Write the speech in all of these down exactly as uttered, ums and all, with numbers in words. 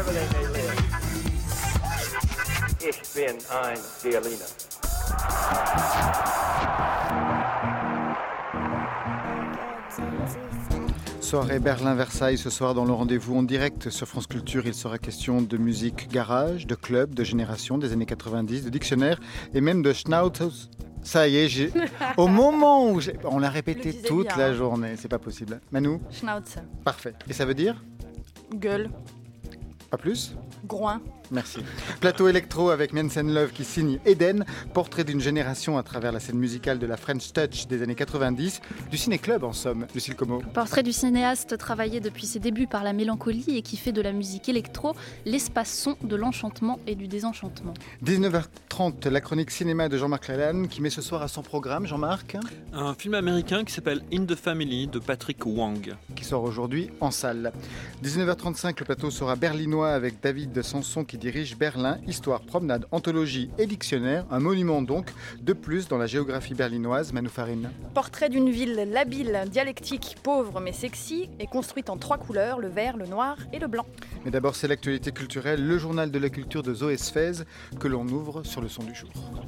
wherever they may live. Ich bin ein Berliner. Soirée Berlin-Versailles ce soir dans le rendez-vous en direct sur France Culture. Il sera question de musique garage, de club, de génération des années quatre-vingt-dix, de dictionnaire et même de Schnauz. Ça y est, j'ai... au moment où j'ai... on l'a répété toute bien, la hein. journée, c'est pas possible. Manu ? Schnauz. Parfait. Et ça veut dire ? Gueule. Pas plus ? Groin. Merci. Plateau électro avec Mensen Love qui signe Eden, portrait d'une génération à travers la scène musicale de la French Touch des années quatre-vingt-dix, du ciné-club en somme, Lucille Como. Portrait du cinéaste travaillé depuis ses débuts par la mélancolie et qui fait de la musique électro l'espace son de l'enchantement et du désenchantement. dix-neuf heures trente, la chronique cinéma de Jean-Marc Lalanne qui met ce soir à son programme, Jean-Marc. Un film américain qui s'appelle In the Family de Patrick Wang. Qui sort aujourd'hui en salle. dix-neuf heures trente-cinq, le plateau sera berlinois avec David Sanson qui dirige Berlin, histoire, promenade, anthologie et dictionnaire, un monument donc de plus dans la géographie berlinoise. Manu Farine. Portrait d'une ville labile, dialectique, pauvre mais sexy et construite en trois couleurs, le vert, le noir et le blanc. Mais d'abord c'est l'actualité culturelle, le journal de la culture de Zoé Sfez que l'on ouvre sur le son du jour.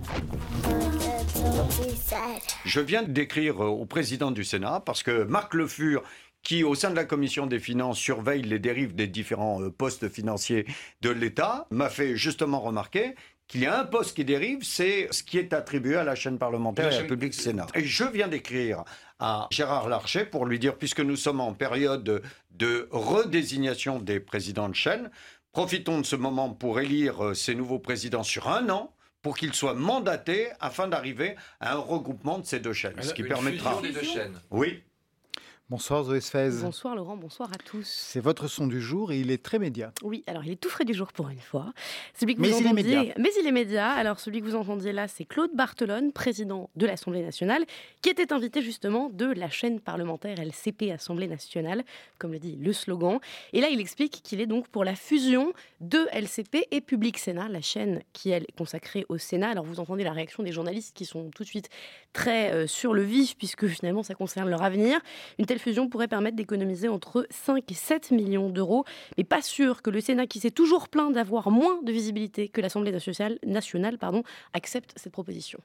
Je viens d'écrire au président du Sénat parce que Marc Le Fur, qui, au sein de la commission des finances, surveille les dérives des différents postes financiers de l'État, m'a fait justement remarquer qu'il y a un poste qui dérive, c'est ce qui est attribué à la chaîne parlementaire et à la Public Sénat. Et je viens d'écrire à Gérard Larcher pour lui dire, puisque nous sommes en période de redésignation des présidents de chaîne, profitons de ce moment pour élire ces nouveaux présidents sur un an, pour qu'ils soient mandatés afin d'arriver à un regroupement de ces deux chaînes. Alors, ce qui une permettra... fusion des deux chaînes. Oui. Bonsoir Zoé Sfez. Bonsoir Laurent, bonsoir à tous. C'est votre son du jour et il est très média. Oui, alors il est tout frais du jour pour une fois. Celui que Mais vous il entendiez... est média. Mais il est média. Alors celui que vous entendiez là, c'est Claude Barthelone, président de l'Assemblée nationale, qui était invité justement de la chaîne parlementaire L C P Assemblée nationale, comme le dit le slogan. Et là, il explique qu'il est donc pour la fusion de L C P et Public Sénat, la chaîne qui elle, est consacrée au Sénat. Alors vous entendez la réaction des journalistes qui sont tout de suite très euh, sur le vif, puisque finalement ça concerne leur avenir. Une telle fusion pourrait permettre d'économiser entre cinq et sept millions d'euros. Mais pas sûr que le Sénat, qui s'est toujours plaint d'avoir moins de visibilité que l'Assemblée nationale, pardon, accepte cette proposition.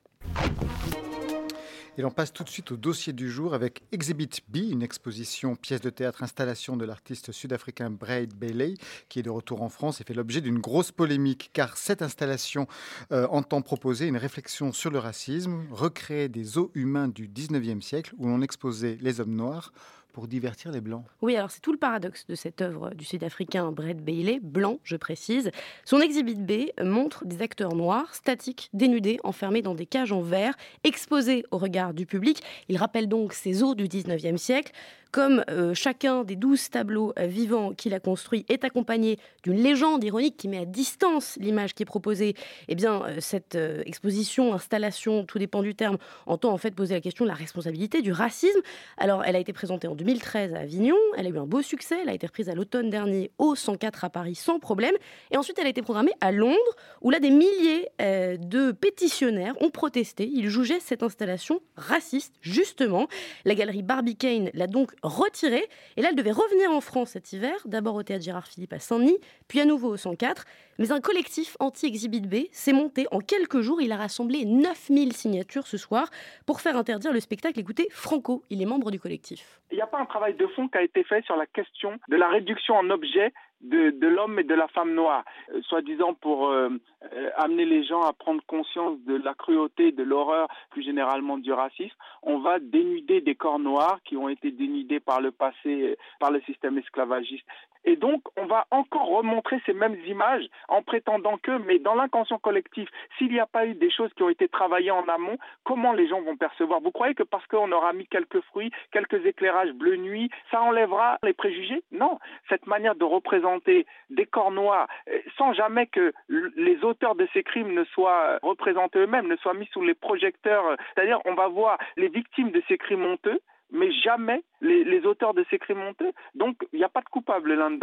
Et l'on passe tout de suite au dossier du jour avec Exhibit B, une exposition pièce de théâtre installation de l'artiste sud-africain Braid Bailey, qui est de retour en France et fait l'objet d'une grosse polémique, car cette installation euh, entend proposer une réflexion sur le racisme, recréer des os humains du dix-neuvième siècle où l'on exposait les hommes noirs pour divertir les Blancs. Oui, alors c'est tout le paradoxe de cette œuvre du Sud-Africain Braid Bailey, blanc, je précise. Son Exhibit B montre des acteurs noirs, statiques, dénudés, enfermés dans des cages en verre, exposés au regard du public. Il rappelle donc ces os du dix-neuvième siècle. Comme euh, chacun des douze tableaux euh, vivants qu'il a construits est accompagné d'une légende ironique qui met à distance l'image qui est proposée, eh bien, euh, cette euh, exposition, installation, tout dépend du terme, entend en fait poser la question de la responsabilité du racisme. Alors, elle a été présentée en deux mille treize à Avignon, elle a eu un beau succès, elle a été reprise à l'automne dernier au cent quatre à Paris sans problème, et ensuite elle a été programmée à Londres, où là des milliers euh, de pétitionnaires ont protesté. Ils jugeaient cette installation raciste, justement. La galerie Barbicane l'a donc retirée, et là elle devait revenir en France cet hiver, d'abord au théâtre Gérard Philippe à Saint-Denis, puis à nouveau au cent quatre. Mais un collectif anti-Exhibit B s'est monté en quelques jours. Il a rassemblé neuf mille signatures ce soir pour faire interdire le spectacle. Écoutez, Franco, il est membre du collectif. Il n'y a pas un travail de fond qui a été fait sur la question de la réduction en objet de, de l'homme et de la femme noire, euh, soi-disant pour euh, euh, amener les gens à prendre conscience de la cruauté, de l'horreur, plus généralement du racisme. On va dénuder des corps noirs qui ont été dénudés par le passé, euh, par le système esclavagiste. Et donc, on va encore remontrer ces mêmes images en prétendant que, mais dans l'inconscient collectif, s'il n'y a pas eu des choses qui ont été travaillées en amont, comment les gens vont percevoir ? Vous croyez que parce qu'on aura mis quelques fruits, quelques éclairages bleu nuit, ça enlèvera les préjugés ? Non. Cette manière de représenter des corps noirs, sans jamais que les auteurs de ces crimes ne soient représentés eux-mêmes, ne soient mis sous les projecteurs, c'est-à-dire on va voir les victimes de ces crimes honteux, mais jamais les, les auteurs de ces crimes honteux. Donc, il n'y a pas de coupable là-dedans.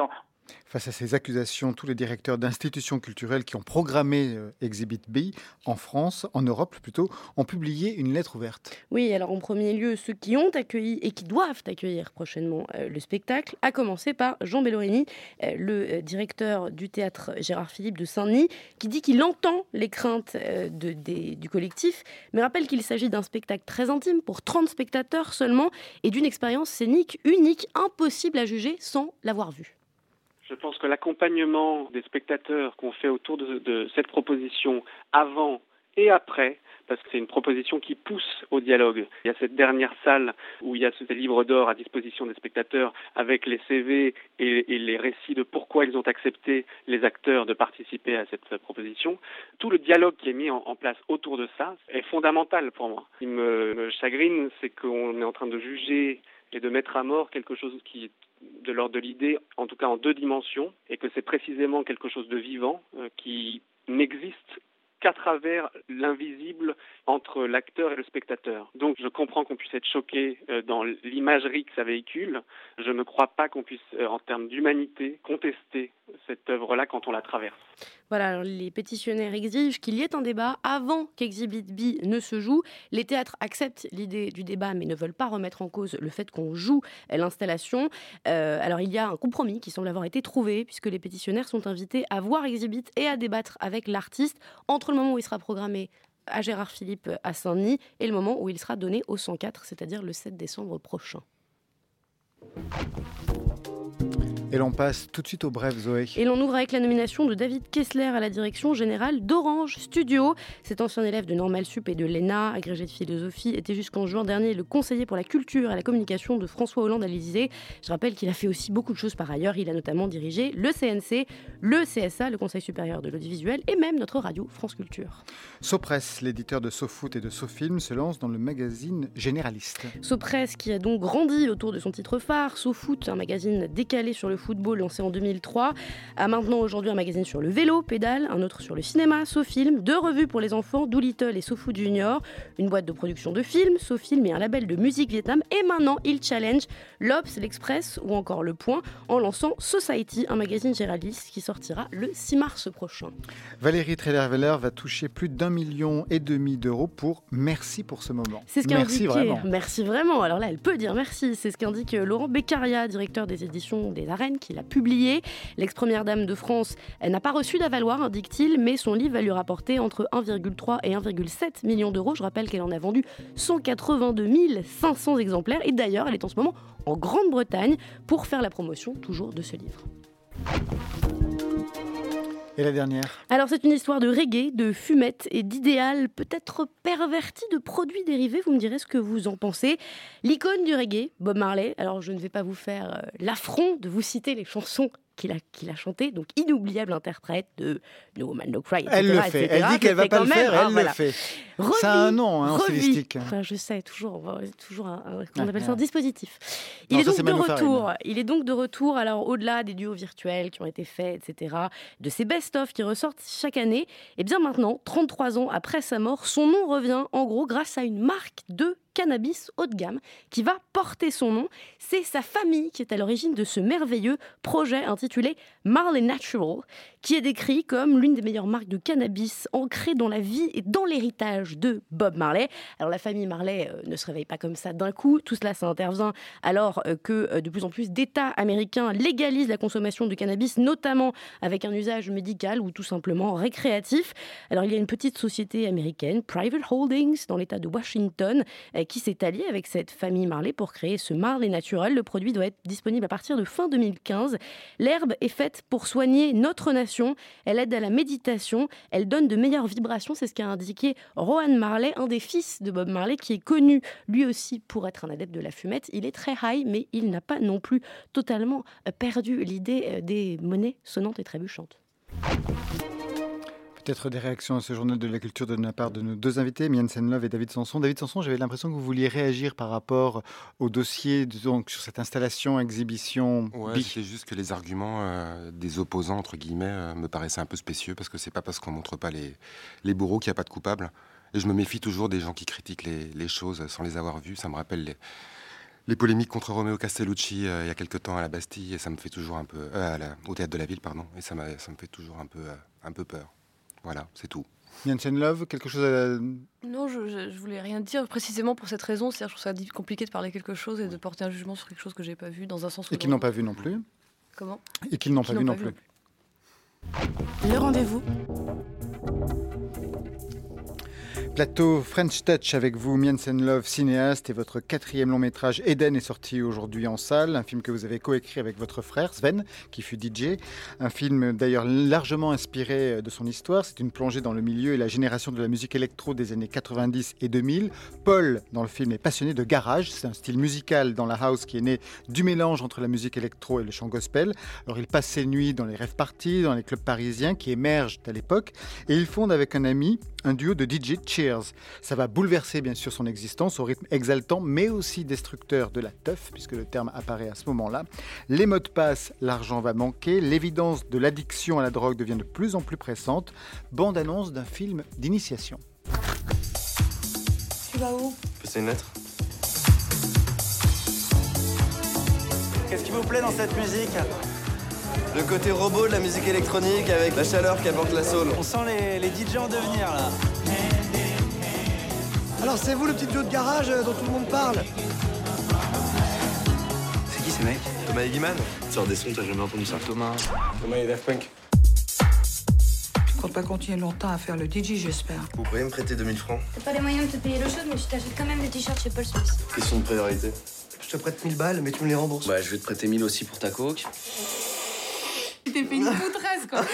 Face à ces accusations, tous les directeurs d'institutions culturelles qui ont programmé euh, Exhibit B en France, en Europe plutôt, ont publié une lettre ouverte. Oui, alors en premier lieu, ceux qui ont accueilli et qui doivent accueillir prochainement euh, le spectacle, à commencer par Jean Bellorini, euh, le euh, directeur du théâtre Gérard Philipe de Saint-Denis, qui dit qu'il entend les craintes euh, de, des, du collectif, mais rappelle qu'il s'agit d'un spectacle très intime pour trente spectateurs seulement et d'une expérience scénique unique, impossible à juger sans l'avoir vue. Je pense que l'accompagnement des spectateurs qu'on fait autour de, de cette proposition avant et après, parce que c'est une proposition qui pousse au dialogue. Il y a cette dernière salle où il y a ce livre d'or à disposition des spectateurs avec les C V et, et les récits de pourquoi ils ont accepté, les acteurs, de participer à cette proposition. Tout le dialogue qui est mis en, en place autour de ça est fondamental pour moi. Ce qui me, me chagrine, c'est qu'on est en train de juger et de mettre à mort quelque chose qui est de l'ordre de l'idée, en tout cas en deux dimensions, et que c'est précisément quelque chose de vivant euh, qui n'existe qu'à travers l'invisible entre l'acteur et le spectateur. Donc je comprends qu'on puisse être choqué euh, dans l'imagerie que ça véhicule. Je ne crois pas qu'on puisse, euh, en termes d'humanité, contester cette œuvre-là quand on la traverse. Voilà, alors les pétitionnaires exigent qu'il y ait un débat avant qu'Exhibit B ne se joue. Les théâtres acceptent l'idée du débat mais ne veulent pas remettre en cause le fait qu'on joue l'installation. Euh, alors il y a un compromis qui semble avoir été trouvé puisque les pétitionnaires sont invités à voir Exhibit et à débattre avec l'artiste entre le moment où il sera programmé à Gérard Philipe à Saint-Denis et le moment où il sera donné au cent quatre, c'est-à-dire le sept décembre prochain. Et l'on passe tout de suite au bref, Zoé. Et l'on ouvre avec la nomination de David Kessler à la direction générale d'Orange Studio. Cet ancien élève de Normal Sup et de l'E N A, agrégé de philosophie, était jusqu'en juin dernier le conseiller pour la culture et la communication de François Hollande à l'Élysée. Je rappelle qu'il a fait aussi beaucoup de choses par ailleurs. Il a notamment dirigé le C N C, le C S A, le Conseil supérieur de l'audiovisuel, et même notre radio France Culture. Sopress, l'éditeur de SoFoot et de SoFilm, se lance dans le magazine généraliste. Sopress, qui a donc grandi autour de son titre phare, SoFoot, un magazine décalé sur le football lancé en deux mille trois, a maintenant aujourd'hui un magazine sur le vélo, Pédale, un autre sur le cinéma, SoFilm, deux revues pour les enfants, Doolittle et SoFoot Junior, une boîte de production de films, SoFilm et un label de musique Vietnam, et maintenant il challenge l'Obs, l'Express ou encore Le Point en lançant Society, un magazine généraliste qui sortira le six mars prochain. Valérie Trierweiler va toucher plus d'un million et demi d'euros pour Merci pour ce moment. C'est ce merci vraiment. vraiment. Merci vraiment. Alors là, elle peut dire merci. C'est ce qu'indique Laurent Beccaria, directeur des éditions des Arènes, qui l'a publié. L'ex-première dame de France, elle n'a pas reçu d'avaloir, indique-t-il, mais son livre va lui rapporter entre un virgule trois et un virgule sept millions d'euros. Je rappelle qu'elle en a vendu cent quatre-vingt-deux mille cinq cents exemplaires. Et d'ailleurs, elle est en ce moment en Grande-Bretagne pour faire la promotion toujours de ce livre. Et la dernière ? Alors c'est une histoire de reggae, de fumette et d'idéal peut-être perverti de produits dérivés. Vous me direz ce que vous en pensez. L'icône du reggae, Bob Marley. Alors je ne vais pas vous faire euh, l'affront de vous citer les chansons qu'il a, qu'il a chanté, donc inoubliable interprète de No Woman No Cry, et cetera, elle le fait, et cetera, elle dit qu'elle ne va pas le faire, elle ah, le voilà. fait. Revis, ça a un nom hein, en revis. stylistique. Enfin, je sais, toujours, toujours un, un, on Ah, appelle ah. ça un dispositif. Il Non, est ça, donc c'est de Manu retour. Farine. Il est donc de retour. Alors au-delà des duos virtuels qui ont été faits, et cetera, de ces best-of qui ressortent chaque année, et bien maintenant, trente-trois ans après sa mort, son nom revient en gros grâce à une marque de cannabis haut de gamme qui va porter son nom. C'est sa famille qui est à l'origine de ce merveilleux projet intitulé Marley Natural, qui est décrit comme l'une des meilleures marques de cannabis ancrée dans la vie et dans l'héritage de Bob Marley. Alors la famille Marley euh, ne se réveille pas comme ça d'un coup. Tout cela, ça intervient alors euh, que euh, de plus en plus d'États américains légalisent la consommation de cannabis, notamment avec un usage médical ou tout simplement récréatif. Alors il y a une petite société américaine, Private Holdings, dans l'État de Washington, euh, qui s'est alliée avec cette famille Marley pour créer ce Marley Natural. Le produit doit être disponible à partir de fin deux mille quinze. L'herbe est faite pour soigner notre nation. Elle aide à la méditation. Elle donne de meilleures vibrations. C'est ce qu'a indiqué Rohan Marley, un des fils de Bob Marley, qui est connu lui aussi pour être un adepte de la fumette. Il est très high, mais il n'a pas non plus totalement perdu l'idée des monnaies sonnantes et trébuchantes. Peut-être des réactions à ce journal de la culture de la part de nos deux invités, Mian Senlove et David Sanson. David Sanson, j'avais l'impression que vous vouliez réagir par rapport au dossier donc, sur cette installation, exhibition. Ouais, c'est juste que les arguments euh, des opposants, entre guillemets, euh, me paraissaient un peu spécieux, parce que c'est pas parce qu'on montre pas les, les bourreaux qu'il n'y a pas de coupables. Et je me méfie toujours des gens qui critiquent les, les choses sans les avoir vues. Ça me rappelle les, les polémiques contre Romeo Castellucci euh, il y a quelque temps à la Bastille, et ça me fait toujours un peu... Euh, à la- au Théâtre de la Ville, pardon, et ça, m'a- ça me fait toujours un peu, euh, un peu peur. Voilà, c'est tout. Janssen Love, quelque chose à... Non, je, je, je voulais rien dire précisément pour cette raison. C'est-à-dire, je trouve ça di- compliqué de parler quelque chose et de porter un jugement sur quelque chose que j'ai pas vu dans un sens ou Et qu'ils dans n'ont pas vu non plus. Comment Et qu'ils n'ont pas Qu'ils vu n'ont non pas vu plus. Le rendez-vous. Plateau French Touch avec vous, Janssen Love, cinéaste, et votre quatrième long métrage Eden est sorti aujourd'hui en salle, un film que vous avez coécrit avec votre frère Sven, qui fut D J. Un film d'ailleurs largement inspiré de son histoire. C'est une plongée dans le milieu et la génération de la musique électro des années quatre-vingt-dix et deux mille. Paul, dans le film, est passionné de garage. C'est un style musical dans la house qui est né du mélange entre la musique électro et le chant gospel. Alors il passe ses nuits dans les rave parties, dans les clubs parisiens qui émergent à l'époque, et il fonde avec un ami un duo de D J, Cheers. Ça va bouleverser bien sûr son existence au rythme exaltant mais aussi destructeur de la teuf, puisque le terme apparaît à ce moment-là. Les mots de passe, l'argent va manquer, l'évidence de l'addiction à la drogue devient de plus en plus pressante. Bande-annonce d'un film d'initiation. Tu vas où? C'est une lettre. Qu'est-ce qui vous plaît dans cette musique? Le côté robot de la musique électronique avec la chaleur qui apporte la soul. On sent les, les D J en devenir là. Alors c'est vous le petit duo de garage dont tout le monde parle? C'est qui ces mecs? Thomas et Guiman. Sors des sons, t'as jamais entendu ça? Thomas. Thomas et Daft Punk. Tu comptes pas continuer longtemps à faire le D J, j'espère. Vous pourriez me prêter deux mille francs? T'as pas les moyens de te payer le show, mais tu t'achètes quand même des t-shirts chez Paul Smith. Question de priorité. Je te prête mille balles, mais tu me les rembourses. Bah, je vais te prêter mille aussi pour ta coke. Tu t'es fait une poutresse, quoi.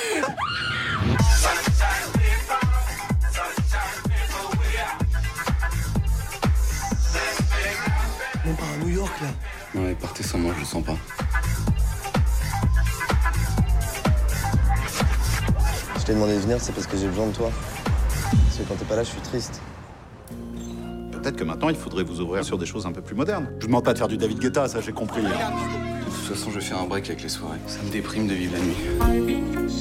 On part à New York, là. Non, mais partez sans moi, je le sens pas. Je t'ai demandé de venir, c'est parce que j'ai besoin de toi. Parce que quand t'es pas là, je suis triste. Peut-être que maintenant, il faudrait vous ouvrir sur des choses un peu plus modernes. Je vous demande pas de faire du David Guetta, ça j'ai compris. De toute façon, je vais faire un break avec les soirées. Ça me déprime de vivre la nuit.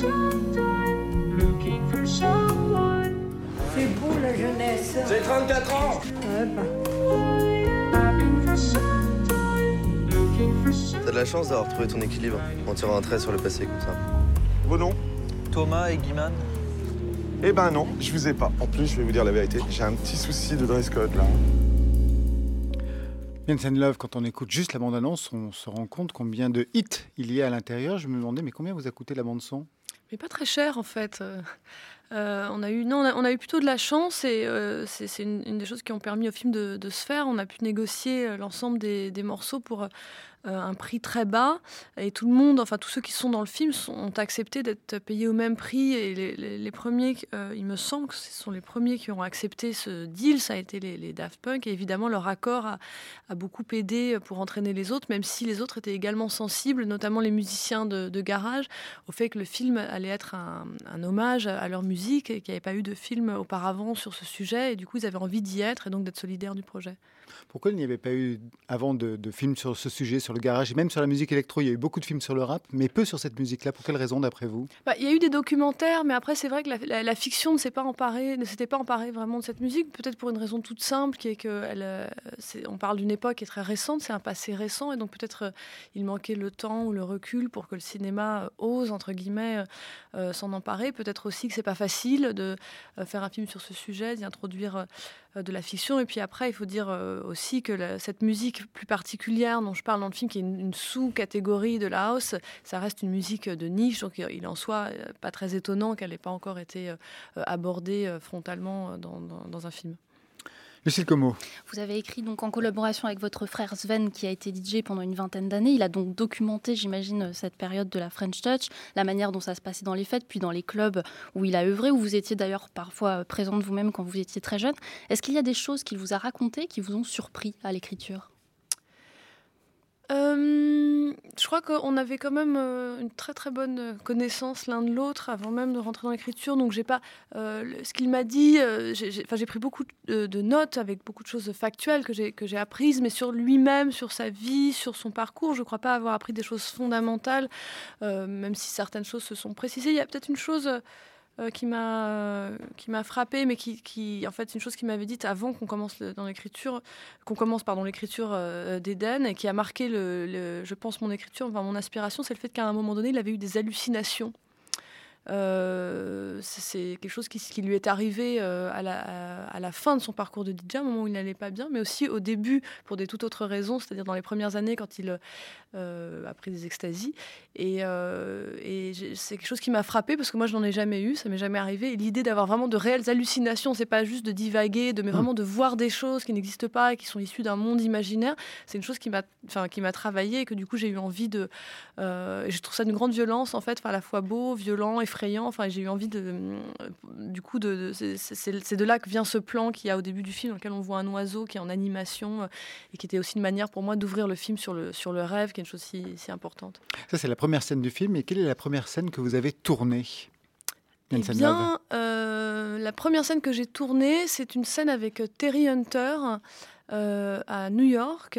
C'est beau la jeunesse. J'ai trente-quatre ans. Ouais, bah. T'as de la chance d'avoir trouvé ton équilibre en tirant un trait sur le passé comme ça. Vos noms? Thomas et Guiman. Eh ben non, je vous ai pas. En plus, je vais vous dire la vérité, j'ai un petit souci de dress code là. Janssen Love, quand on écoute juste la bande-annonce, on se rend compte combien de hits il y a à l'intérieur. Je me demandais, mais combien vous a coûté la bande-son? Mais pas très cher en fait. Euh, euh, on a eu non, on a, on a eu plutôt de la chance et euh, c'est, c'est une, une des choses qui ont permis au film de, de se faire. On a pu négocier euh, l'ensemble des, des morceaux pour euh, un prix très bas et tout le monde, enfin tous ceux qui sont dans le film, sont, ont accepté d'être payés au même prix et les, les, les premiers, euh, il me semble que ce sont les premiers qui ont accepté ce deal, ça a été les, les Daft Punk et évidemment leur accord a, a beaucoup aidé pour entraîner les autres, même si les autres étaient également sensibles, notamment les musiciens de, de garage, au fait que le film allait être un, un hommage à leur musique et qu'il n'y avait pas eu de film auparavant sur ce sujet et du coup ils avaient envie d'y être et donc d'être solidaires du projet. Pourquoi il n'y avait pas eu avant de, de films sur ce sujet, sur le garage et même sur la musique électro? Il y a eu beaucoup de films sur le rap, mais peu sur cette musique-là. Pour quelle raison, d'après vous? Bah, il y a eu des documentaires, mais après c'est vrai que la, la, la fiction ne s'est pas emparée, ne s'était pas emparée vraiment de cette musique, peut-être pour une raison toute simple, qui est que elle, euh, c'est, on parle d'une époque qui est très récente, c'est un passé récent, et donc peut-être euh, il manquait le temps ou le recul pour que le cinéma euh, ose entre guillemets euh, s'en emparer. Peut-être aussi que c'est pas facile de euh, faire un film sur ce sujet, d'y introduire euh, de la fiction. Et puis après, il faut dire euh, aussi que la, cette musique plus particulière dont je parle dans le film, qui est une, une sous-catégorie de la house, ça reste une musique de niche, donc il en soit euh, pas très étonnant qu'elle n'ait pas encore été euh, abordée euh, frontalement dans, dans, dans un film. Lucille Como. Vous avez écrit donc en collaboration avec votre frère Sven, qui a été D J pendant une vingtaine d'années. Il a donc documenté, j'imagine, cette période de la French Touch, la manière dont ça se passait dans les fêtes, puis dans les clubs où il a œuvré, où vous étiez d'ailleurs parfois présente vous-même quand vous étiez très jeune. Est-ce qu'il y a des choses qu'il vous a racontées qui vous ont surpris à l'écriture ? Euh, je crois qu'on avait quand même euh, une très très bonne connaissance l'un de l'autre avant même de rentrer dans l'écriture. Donc j'ai pas euh, le, ce qu'il m'a dit. Euh, j'ai, j'ai, j'ai pris beaucoup de, de notes avec beaucoup de choses factuelles que j'ai que j'ai apprises, mais sur lui-même, sur sa vie, sur son parcours, je crois pas avoir appris des choses fondamentales, euh, même si certaines choses se sont précisées. Il y a peut-être une chose. euh, qui m'a euh, qui m'a frappée, mais qui, qui en fait c'est une chose qui m'avait dite avant qu'on commence le, dans l'écriture, qu'on commence pardon l'écriture euh, d'Eden, et qui a marqué le, le, je pense mon écriture, enfin mon inspiration, c'est le fait qu'à un moment donné, il avait eu des hallucinations. Euh, c'est quelque chose qui, qui lui est arrivé euh, à, la, à, à la fin de son parcours de D J, au moment où il n'allait pas bien, mais aussi au début pour des toutes autres raisons, c'est-à-dire dans les premières années quand il euh, a pris des extasies. Et, euh, et c'est quelque chose qui m'a frappée parce que moi je n'en ai jamais eu, ça m'est jamais arrivé. Et l'idée d'avoir vraiment de réelles hallucinations, c'est pas juste de divaguer, de, mais vraiment de voir des choses qui n'existent pas et qui sont issues d'un monde imaginaire, c'est une chose qui m'a, enfin, qui m'a travaillé et que du coup j'ai eu envie de. Euh, je trouve ça d'une grande violence en fait, à la fois beau, violent, effrayant. Enfin, j'ai eu envie de, du coup, de, de c'est, c'est, c'est de là que vient ce plan qu'il y a au début du film, dans lequel on voit un oiseau qui est en animation euh, et qui était aussi une manière pour moi d'ouvrir le film sur le, sur le rêve, qui est une chose si, si importante. Ça, c'est la première scène du film. Et quelle est la première scène que vous avez tournée ? Eh bien, euh, la première scène que j'ai tournée, c'est une scène avec Terry Hunter euh, à New York.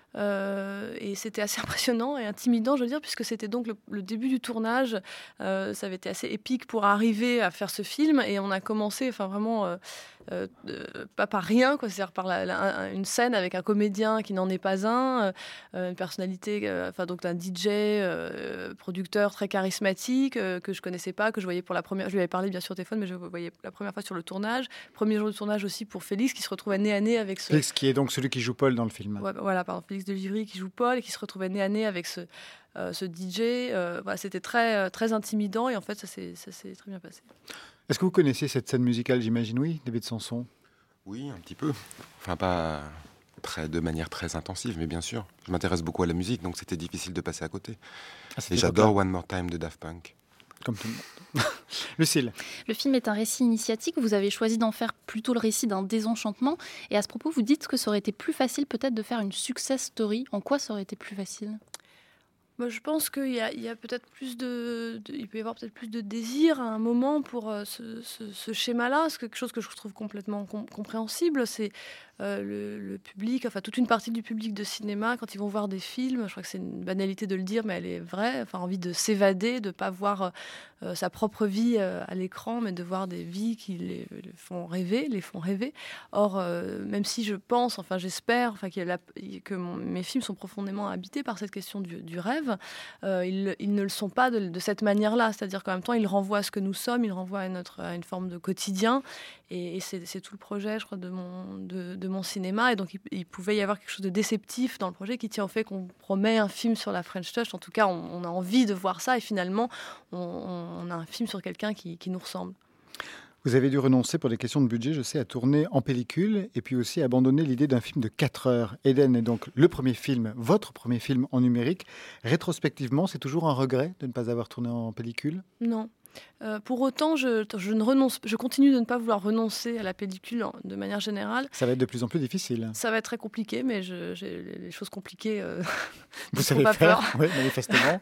Euh, et c'était assez impressionnant et intimidant, je veux dire, puisque c'était donc le, le début du tournage. Euh, ça avait été assez épique pour arriver à faire ce film, et on a commencé, enfin vraiment, euh, euh, pas par rien, quoi. C'est-à-dire par la, la, une scène avec un comédien qui n'en est pas un, euh, une personnalité, euh, enfin donc un D J, euh, producteur très charismatique euh, que je connaissais pas, que je voyais pour la première. Je lui avais parlé bien sûr au téléphone, mais je le voyais la première fois sur le tournage. Premier jour de tournage aussi pour Félix, qui se retrouvait nez à nez avec ce. Félix, qui est donc celui qui joue Paul dans le film. Ouais, voilà, pardon, Félix de Livry qui joue Paul et qui se retrouvait nez à nez avec ce, euh, ce D J. Euh, voilà, c'était très, très intimidant et en fait, ça s'est, ça s'est très bien passé. Est-ce que vous connaissez cette scène musicale, j'imagine, oui, David Sanson ? Oui, un petit peu. Enfin, pas très, de manière très intensive, mais bien sûr. Je m'intéresse beaucoup à la musique, donc c'était difficile de passer à côté. Ah, et j'adore One More Time de Daft Punk. Comme tout le monde. Lucille. Le film est un récit initiatique. Vous avez choisi d'en faire plutôt le récit d'un désenchantement. Et à ce propos, vous dites que ça aurait été plus facile peut-être de faire une success story. En quoi ça aurait été plus facile ? Moi, je pense qu'il y a, il y a peut-être plus de, de, il peut y avoir peut-être plus de désir à un moment pour euh, ce, ce, ce schéma-là. C'est quelque chose que je trouve complètement com- compréhensible. C'est euh, le, le public, enfin toute une partie du public de cinéma, quand ils vont voir des films, je crois que c'est une banalité de le dire, mais elle est vraie. Enfin, envie de s'évader, de pas voir euh, sa propre vie euh, à l'écran, mais de voir des vies qui les, les font rêver, les font rêver. Or, euh, même si je pense, enfin j'espère, enfin qu'il y a la, que mon, mes films sont profondément habités par cette question du, du rêve. Euh, ils, ils ne le sont pas de, de cette manière-là, c'est-à-dire qu'en même temps, ils renvoient à ce que nous sommes, ils renvoient à, notre, à une forme de quotidien, et, et c'est, c'est tout le projet, je crois, de mon, de, de mon cinéma, et donc il, il pouvait y avoir quelque chose de déceptif dans le projet qui tient au fait qu'on promet un film sur la French Touch. En tout cas, on, on a envie de voir ça, et finalement, on, on a un film sur quelqu'un qui, qui nous ressemble. Vous avez dû renoncer pour des questions de budget, je sais, à tourner en pellicule et puis aussi abandonner l'idée d'un film de quatre heures. Eden est donc le premier film, votre premier film en numérique. Rétrospectivement, c'est toujours un regret de ne pas avoir tourné en pellicule ? Non. Euh, pour autant, je, je, ne renonce, je continue de ne pas vouloir renoncer à la pellicule de manière générale. Ça va être de plus en plus difficile. Ça va être très compliqué, mais je, j'ai les choses compliquées. Euh, Vous savez pas faire, peur. Oui, manifestement.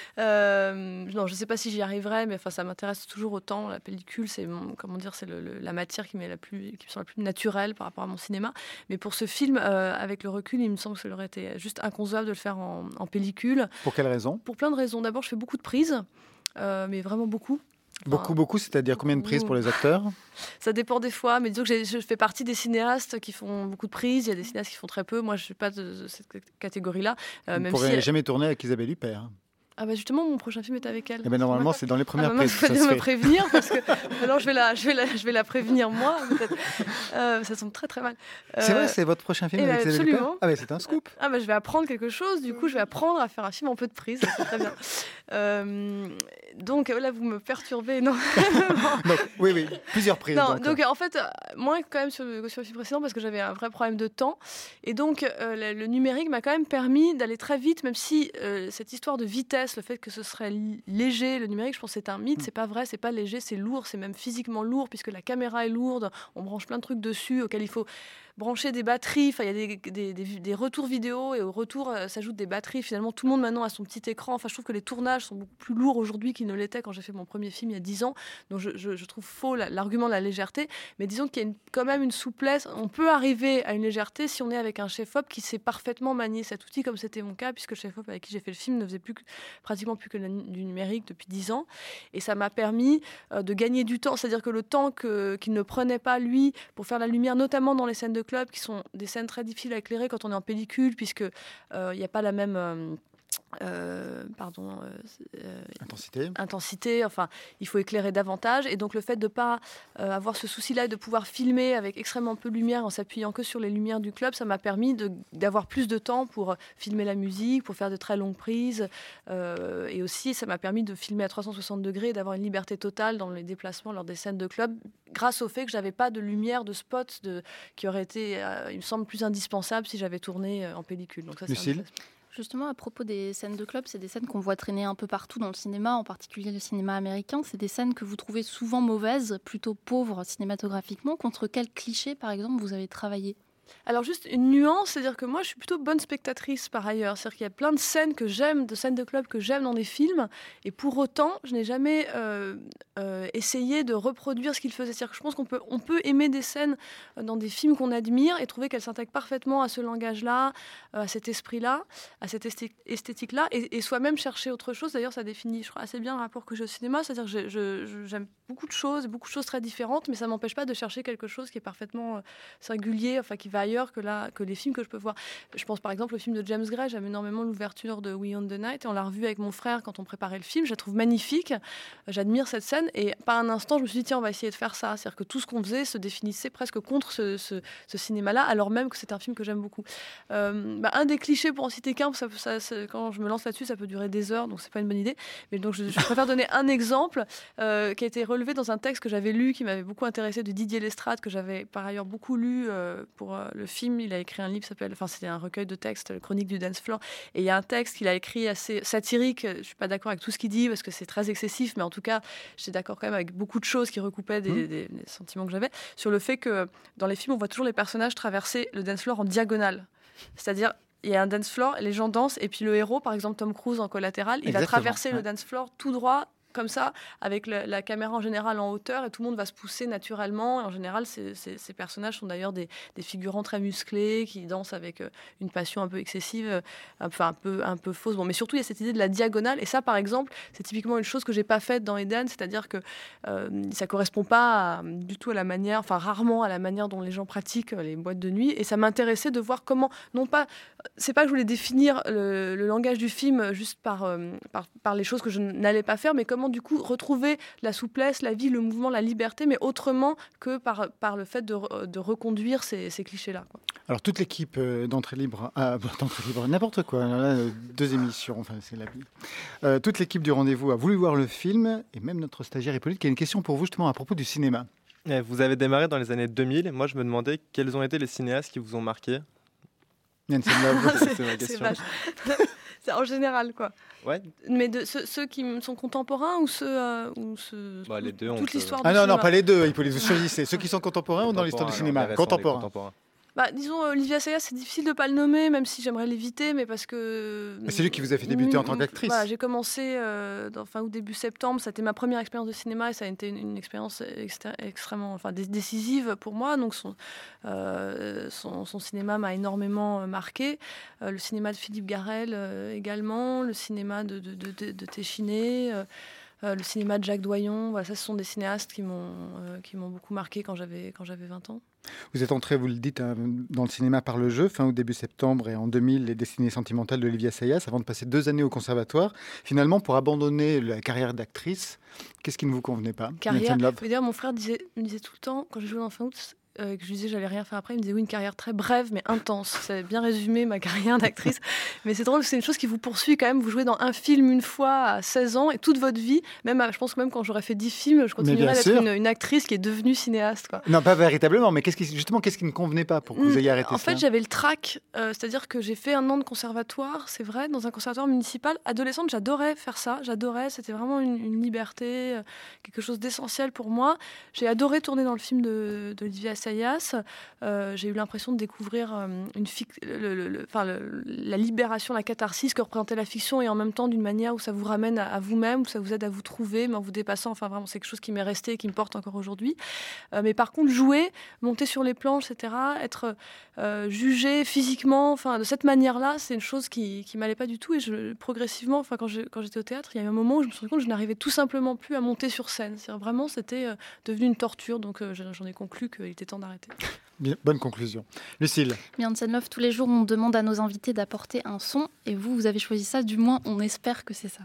euh, non, je ne sais pas si j'y arriverai, mais enfin, ça m'intéresse toujours autant. La pellicule, c'est mon, comment dire, c'est le, le, la matière qui, m'est la plus, qui me semble la plus naturelle par rapport à mon cinéma. Mais pour ce film, euh, avec le recul, il me semble que ça aurait été juste inconcevable de le faire en, en pellicule. Pour quelle raison ? Pour plein de raisons. D'abord, je fais beaucoup de prises. Euh, mais vraiment beaucoup. Enfin, beaucoup, beaucoup, c'est-à-dire combien de prises pour les acteurs ? Ça dépend des fois, mais disons que j'ai, je fais partie des cinéastes qui font beaucoup de prises. Il y a des cinéastes qui font très peu. Moi, je ne suis pas de, de cette catégorie-là. Euh, Vous ne pourrez si... jamais tourner avec Isabelle Huppert. Ah bah justement, mon prochain film est avec elle. Et ben normalement, c'est dans les premières ah bah prises. Il faut bien me prévenir, parce que alors je vais la, je vais la, je vais la prévenir moi. Peut-être. Euh, ça tombe très très mal. Euh, c'est vrai, c'est votre prochain film avec bah, Isabelle Huppert ? Ah ben c'est un scoop. Ah bah je vais apprendre quelque chose. Du coup, je vais apprendre à faire un film en peu de prises. C'est très bien. Euh, donc là, vous me perturbez, non donc, Oui, oui, plusieurs prises. Non, donc, donc en fait, moins quand même sur le, sur le film précédent, parce que j'avais un vrai problème de temps. Et donc, euh, le, le numérique m'a quand même permis d'aller très vite, même si euh, cette histoire de vitesse, le fait que ce serait léger, le numérique, je pense que c'est un mythe, mm. c'est pas vrai, c'est pas léger, c'est lourd, c'est même physiquement lourd, puisque la caméra est lourde, on branche plein de trucs dessus auxquels il faut brancher des batteries. Enfin, il y a des, des, des, des retours vidéo et au retour euh, s'ajoutent des batteries. Finalement, tout le monde maintenant a son petit écran. Enfin, je trouve que les tournages sont beaucoup plus lourds aujourd'hui qu'ils ne l'étaient quand j'ai fait mon premier film il y a dix ans. Donc, je, je, je trouve faux la, l'argument de la légèreté. Mais disons qu'il y a une, quand même une souplesse. On peut arriver à une légèreté si on est avec un chef-op qui sait parfaitement manier cet outil, comme c'était mon cas, puisque le chef-op avec qui j'ai fait le film ne faisait plus que, pratiquement plus que du numérique depuis dix ans. Et ça m'a permis euh, de gagner du temps. C'est-à-dire que le temps que, qu'il ne prenait pas, lui, pour faire la lumière, notamment dans les scènes de club, qui sont des scènes très difficiles à éclairer quand on est en pellicule, puisqu'il euh, n'y a pas la même... Euh, Euh, pardon, euh, intensité. intensité, enfin, il faut éclairer davantage. Et donc, le fait de ne pas euh, avoir ce souci-là, de pouvoir filmer avec extrêmement peu de lumière en s'appuyant que sur les lumières du club, ça m'a permis de, d'avoir plus de temps pour filmer la musique, pour faire de très longues prises. Euh, et aussi, ça m'a permis de filmer à trois cent soixante degrés et d'avoir une liberté totale dans les déplacements lors des scènes de club, grâce au fait que je n'avais pas de lumière, de spot de, qui aurait été, euh, il me semble, plus indispensable si j'avais tourné euh, en pellicule. Donc ça, Lucille ? Justement, à propos des scènes de club, c'est des scènes qu'on voit traîner un peu partout dans le cinéma, en particulier le cinéma américain. C'est des scènes que vous trouvez souvent mauvaises, plutôt pauvres cinématographiquement. Contre quel cliché, par exemple, vous avez travaillé ? Alors juste une nuance, c'est-à-dire que moi je suis plutôt bonne spectatrice par ailleurs, c'est-à-dire qu'il y a plein de scènes que j'aime, de scènes de club que j'aime dans des films, et pour autant je n'ai jamais euh, euh, essayé de reproduire ce qu'ils faisaient. C'est-à-dire que je pense qu'on peut, on peut aimer des scènes dans des films qu'on admire et trouver qu'elles s'intègrent parfaitement à ce langage-là, à cet esprit-là, à cette esthétique-là, et, et soi-même chercher autre chose. D'ailleurs ça définit, je crois, assez bien le rapport que j'ai au cinéma, c'est-à-dire que je, je, je, j'aime beaucoup de choses, beaucoup de choses très différentes, mais ça ne m'empêche pas de chercher quelque chose qui est parfaitement euh, singulier, enfin qui va ailleurs que, la, que les films que je peux voir. Je pense par exemple au film de James Gray, j'aime énormément l'ouverture de We Own the Night, et on l'a revu avec mon frère quand on préparait le film, je la trouve magnifique, j'admire cette scène, et pas un instant je me suis dit tiens on va essayer de faire ça, c'est-à-dire que tout ce qu'on faisait se définissait presque contre ce, ce, ce cinéma-là, alors même que c'est un film que j'aime beaucoup. Euh, bah, un des clichés, pour en citer qu'un, ça, ça, ça, quand je me lance là-dessus ça peut durer des heures, donc c'est pas une bonne idée, mais donc je, je préfère donner un exemple euh, qui a été relevé dans un texte que j'avais lu, qui m'avait beaucoup intéressé, de Didier Lestrade, que j'avais par ailleurs beaucoup lu euh, pour euh, le film. Il a écrit un livre, s'appelle, enfin c'était un recueil de textes, Chronique du dance floor, et il y a un texte qu'il a écrit assez satirique. Je suis pas d'accord avec tout ce qu'il dit parce que c'est très excessif, mais en tout cas j'étais d'accord quand même avec beaucoup de choses qui recoupaient des, mmh. des, des sentiments que j'avais sur le fait que dans les films on voit toujours les personnages traverser le dance floor en diagonale, c'est-à-dire il y a un dance floor, les gens dansent, et puis le héros, par exemple Tom Cruise en Collatéral, il Exactement. va traverser ouais. le dance floor tout droit, comme ça, avec le, la caméra en général en hauteur, et tout le monde va se pousser naturellement. Et en général, ces, ces, ces personnages sont d'ailleurs des, des figurants très musclés, qui dansent avec euh, une passion un peu excessive, enfin un peu, un peu fausse. Bon, mais surtout, il y a cette idée de la diagonale. Et ça, par exemple, c'est typiquement une chose que j'ai pas faite dans Eden, c'est-à-dire que euh, ça correspond pas à, du tout à la manière, enfin rarement à la manière dont les gens pratiquent les boîtes de nuit. Et ça m'intéressait de voir comment, non pas, c'est pas que je voulais définir le, le langage du film juste par, euh, par, par les choses que je n'allais pas faire, mais comment du coup retrouver la souplesse, la vie, le mouvement, la liberté, mais autrement que par, par le fait de, de reconduire ces, ces clichés-là, quoi. Alors toute l'équipe d'Entrée Libre, ah, d'Entrée Libre, n'importe quoi, là, deux émissions, enfin c'est la vie. Euh, toute l'équipe du rendez-vous a voulu voir le film, et même notre stagiaire Hippolyte qui a une question pour vous justement à propos du cinéma. Vous avez démarré dans les années deux mille, moi je me demandais quels ont été les cinéastes qui vous ont marqué. Yann Senlove, c'est, c'est ma question. C'est c'est en général, quoi. Ouais. Mais de, ceux, ceux qui sont contemporains ou ceux... Euh, ou ceux bah, les deux, toute l'histoire Ah du non, cinéma. non, pas les deux, Hippolyte, vous choisissez. Ceux qui sont contemporains ou dans l'histoire du cinéma ? Contemporains. Contemporain. Bah, disons, Olivia Assayas, c'est difficile de ne pas le nommer, même si j'aimerais l'éviter, mais parce que... Mais c'est lui qui vous a fait débuter en tant qu'actrice. Voilà, j'ai commencé euh, dans, fin août, début septembre, ça a été ma première expérience de cinéma, et ça a été une, une expérience extra- extrêmement enfin, dé- décisive pour moi, donc son, euh, son, son cinéma m'a énormément marqué. Euh, le cinéma de Philippe Garrel euh, également, le cinéma de, de, de, de, de Téchiné, euh, euh, le cinéma de Jacques Doyon, voilà, ça ce sont des cinéastes qui m'ont, euh, qui m'ont beaucoup marqué quand j'avais, quand j'avais vingt ans. Vous êtes entré, vous le dites, hein, dans le cinéma par le jeu, fin août, début septembre, et en deux mille, Les Destinées sentimentales d'Olivia Assayas, avant de passer deux années au conservatoire. Finalement, pour abandonner la carrière d'actrice, qu'est-ce qui ne vous convenait pas ? Carrière, je veux dire, mon frère disait, me disait tout le temps, quand je jouais dans Fin août, euh, que je lui disais j'allais rien faire après, il me disait oui, une carrière très brève mais intense. Ça bien résumé ma carrière d'actrice. Mais c'est drôle, c'est une chose qui vous poursuit quand même. Vous jouez dans un film une fois à seize ans et toute votre vie, même à, je pense que même quand j'aurais fait dix films, je continuerais d'être une, une actrice qui est devenue cinéaste, quoi. Non, pas véritablement, mais qu'est-ce qui, justement, qu'est-ce qui ne convenait pas pour que vous ayez arrêté en ça ? fait, j'avais le trac, euh, c'est-à-dire que j'ai fait un an de conservatoire, c'est vrai, dans un conservatoire municipal. Adolescente, j'adorais faire ça, j'adorais, c'était vraiment une, une liberté, euh, quelque chose d'essentiel pour moi. J'ai adoré tourner dans le film de, d'Olivia Assayas, euh, j'ai eu l'impression de découvrir euh, une fic- le, le, le, enfin, le, la libération, la catharsis que représentait la fiction, et en même temps d'une manière où ça vous ramène à, à vous-même, où ça vous aide à vous trouver, mais en vous dépassant. Enfin, vraiment, c'est quelque chose qui m'est resté et qui me porte encore aujourd'hui. Euh, mais par contre, jouer, monter sur les planches, et cetera, être euh, jugé physiquement, enfin, de cette manière-là, c'est une chose qui qui m'allait pas du tout. Et je, progressivement, enfin, quand, je, quand j'étais au théâtre, il y a eu un moment où je me suis rendu compte que je n'arrivais tout simplement plus à monter sur scène. C'est vraiment, c'était euh, devenu une torture. Donc, euh, j'en ai conclu qu'il était temps d'arrêter. Bien, bonne conclusion. Lucille. Bien, Love, tous les jours, on demande à nos invités d'apporter un son. Et vous, vous avez choisi ça. Du moins, on espère que c'est ça.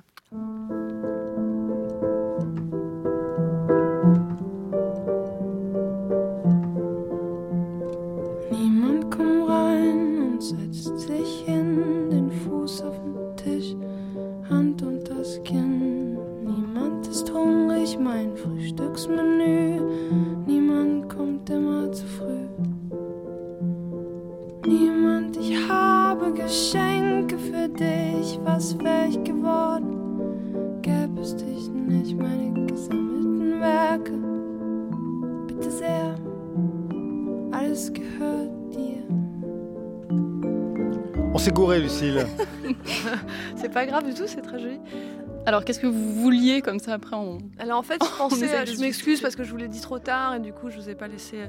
Niemand kommt rein und setzt sich hin, den Fuß auf den Tisch, Hand und das Kinn. Niemand ist hungrig, mein Frühstücksmenü. Niemand kommt immer zu früh. Niemand, ich habe Geschenke für dich. Was wär ich geworden, gäbe es dich nicht, meine gesammelten Werke. Bitte sehr, alles gehört dir. On s'est gouré, Lucille. C'est pas grave du tout, c'est très joli. Alors, qu'est-ce que vous vouliez comme ça après on... Alors en fait, je pensais, à, je m'excuse parce que je vous l'ai dit trop tard et du coup, je vous ai pas laissé.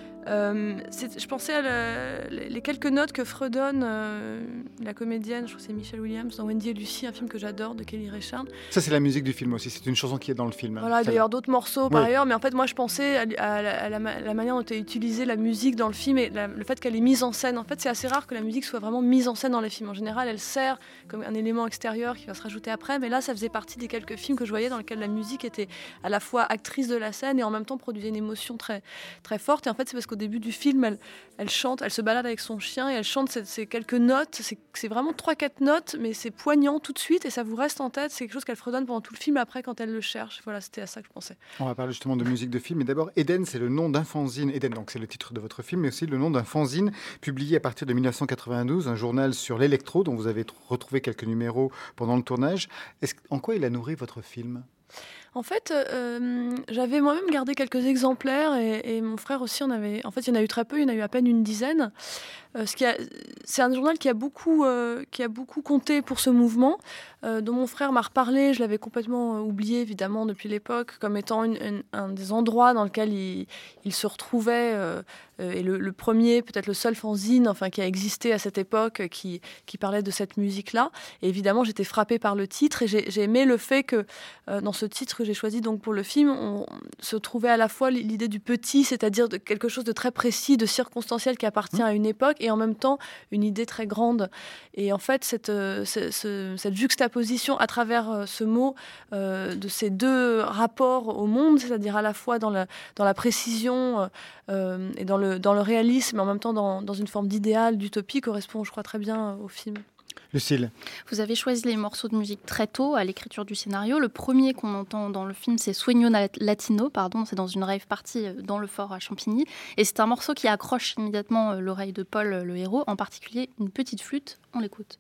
Euh, c'est, je pensais à le, les quelques notes que fredonne euh, la comédienne, je crois que c'est Michelle Williams, dans Wendy et Lucie, un film que j'adore de Kelly Richard. Ça, c'est la musique du film aussi. C'est une chanson qui est dans le film. Voilà, il y a d'ailleurs d'autres morceaux par oui. ailleurs, mais en fait, moi, je pensais à, à, la, à la, la manière dont est utilisée la musique dans le film et la, le fait qu'elle est mise en scène. En fait, c'est assez rare que la musique soit vraiment mise en scène dans les films. En général, elle sert comme un élément extérieur qui va se rajouter après, mais là, ça faisait partie des quelques films que je voyais dans lesquels la musique était à la fois actrice de la scène et en même temps produisait une émotion très, très forte. Et en fait, c'est parce qu'au début du film, elle Elle chante, elle se balade avec son chien et elle chante ces, ces quelques notes. C'est, c'est vraiment trois quatre notes, mais c'est poignant tout de suite et ça vous reste en tête. C'est quelque chose qu'elle fredonne pendant tout le film après quand elle le cherche. Voilà, c'était à ça que je pensais. On va parler justement de musique de film. Mais d'abord, Eden, c'est le nom d'un fanzine. Eden, donc c'est le titre de votre film, mais aussi le nom d'un fanzine publié à partir de dix-neuf cent quatre-vingt-douze, un journal sur l'électro dont vous avez t- retrouvé quelques numéros pendant le tournage. Est-ce, en quoi il a nourri votre film ? En fait, euh, j'avais moi-même gardé quelques exemplaires et, et mon frère aussi en avait. En fait, il y en a eu très peu, il y en a eu à peine une dizaine. Euh, ce qui a, c'est un journal qui a beaucoup, euh, qui a beaucoup compté pour ce mouvement, euh, dont mon frère m'a reparlé. Je l'avais complètement oublié, évidemment, depuis l'époque, comme étant une, une, un des endroits dans lequel il, il se retrouvait. Euh, euh, et le, le premier, peut-être le seul fanzine, enfin, qui a existé à cette époque, qui, qui parlait de cette musique-là. Et évidemment, j'étais frappée par le titre et j'ai, j'ai aimé le fait que euh, dans ce titre que j'ai choisi donc pour le film, on se trouvait à la fois l'idée du petit, c'est-à-dire de quelque chose de très précis, de circonstanciel qui appartient à une époque, et en même temps une idée très grande. Et en fait, cette, ce, ce, cette juxtaposition à travers ce mot euh, de ces deux rapports au monde, c'est-à-dire à la fois dans la, dans la précision euh, et dans le, dans le réalisme, mais en même temps dans, dans une forme d'idéal, d'utopie, correspond, je crois, très bien au film. Lucille. Vous avez choisi les morceaux de musique très tôt à l'écriture du scénario. Le premier qu'on entend dans le film, c'est Sueño Latino, pardon, c'est dans une rave party dans le fort à Champigny. Et c'est un morceau qui accroche immédiatement l'oreille de Paul, le héros, en particulier une petite flûte. On l'écoute.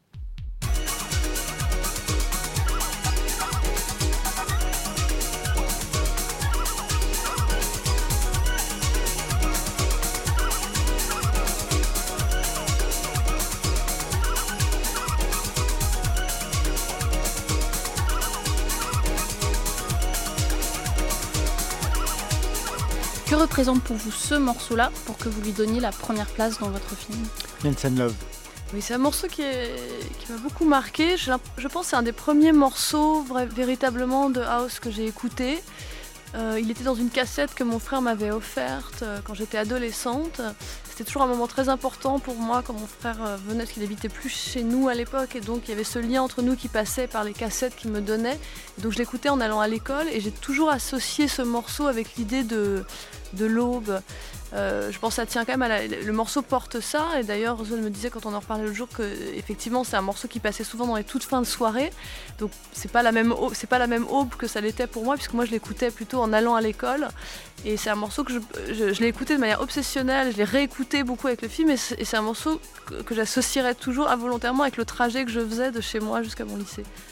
Que représente pour vous ce morceau-là pour que vous lui donniez la première place dans votre film ? Jensen Love. Oui, c'est un morceau qui, est, qui m'a beaucoup marqué. Je, je pense que c'est un des premiers morceaux vrai, véritablement de house que j'ai écouté. Euh, il était dans une cassette que mon frère m'avait offerte euh, quand j'étais adolescente. C'était toujours un moment très important pour moi quand mon frère euh, venait, parce qu'il n'habitait plus chez nous à l'époque. Et donc il y avait ce lien entre nous qui passait par les cassettes qu'il me donnait. Et donc je l'écoutais en allant à l'école et j'ai toujours associé ce morceau avec l'idée de, de l'aube. Euh, je pense que ça tient quand même à la... Le morceau porte ça, et d'ailleurs Roswell me disait quand on en reparlait l'autre jour que effectivement c'est un morceau qui passait souvent dans les toutes fins de soirée, donc c'est pas la même aube, c'est pas la même aube que ça l'était pour moi, puisque moi je l'écoutais plutôt en allant à l'école, et c'est un morceau que je, je, je l'ai écouté de manière obsessionnelle, je l'ai réécouté beaucoup avec le film, et c'est, et c'est un morceau que, que j'associerais toujours involontairement avec le trajet que je faisais de chez moi jusqu'à mon lycée.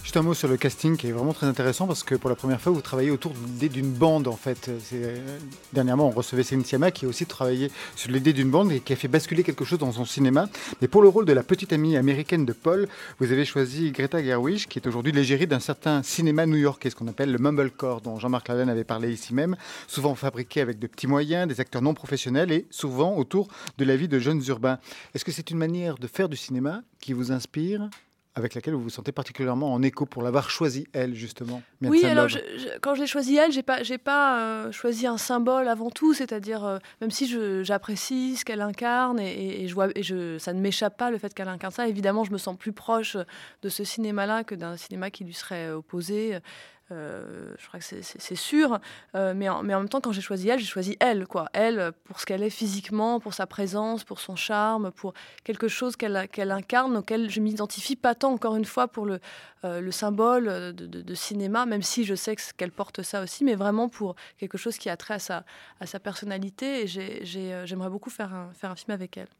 Juste un mot sur le casting qui est vraiment très intéressant parce que pour la première fois, vous travaillez autour de l'idée d'une bande en fait. C'est, euh, dernièrement, on recevait Céline Sciamma qui a aussi travaillé sur l'idée d'une bande et qui a fait basculer quelque chose dans son cinéma. Mais pour le rôle de la petite amie américaine de Paul, vous avez choisi Greta Gerwig qui est aujourd'hui l'égérie d'un certain cinéma new-yorkais, ce qu'on appelle le mumblecore, dont Jean-Marc Lalanne avait parlé ici même, souvent fabriqué avec de petits moyens, des acteurs non professionnels et souvent autour de la vie de jeunes urbains. Est-ce que c'est une manière de faire du cinéma qui vous inspire, avec laquelle vous vous sentez particulièrement en écho pour l'avoir choisie, elle, justement? Oui, alors je, je, quand je l'ai choisie, elle, j'ai pas, j'ai pas euh, choisi un symbole avant tout, c'est-à-dire, euh, même si je, j'apprécie ce qu'elle incarne, et, et, et, je vois, et je, ça ne m'échappe pas le fait qu'elle incarne ça, évidemment, je me sens plus proche de ce cinéma-là que d'un cinéma qui lui serait opposé. Euh, je crois que c'est, c'est, c'est sûr, euh, mais, en, mais en même temps, quand j'ai choisi elle, j'ai choisi elle, quoi. Elle, pour ce qu'elle est physiquement, pour sa présence, pour son charme, pour quelque chose qu'elle, qu'elle incarne, auquel je m'identifie pas tant, encore une fois, pour le, euh, le symbole de, de, de cinéma, même si je sais que, qu'elle porte ça aussi, mais vraiment pour quelque chose qui a trait à sa, à sa personnalité, et j'ai, j'ai, euh, j'aimerais beaucoup faire un, faire un film avec elle.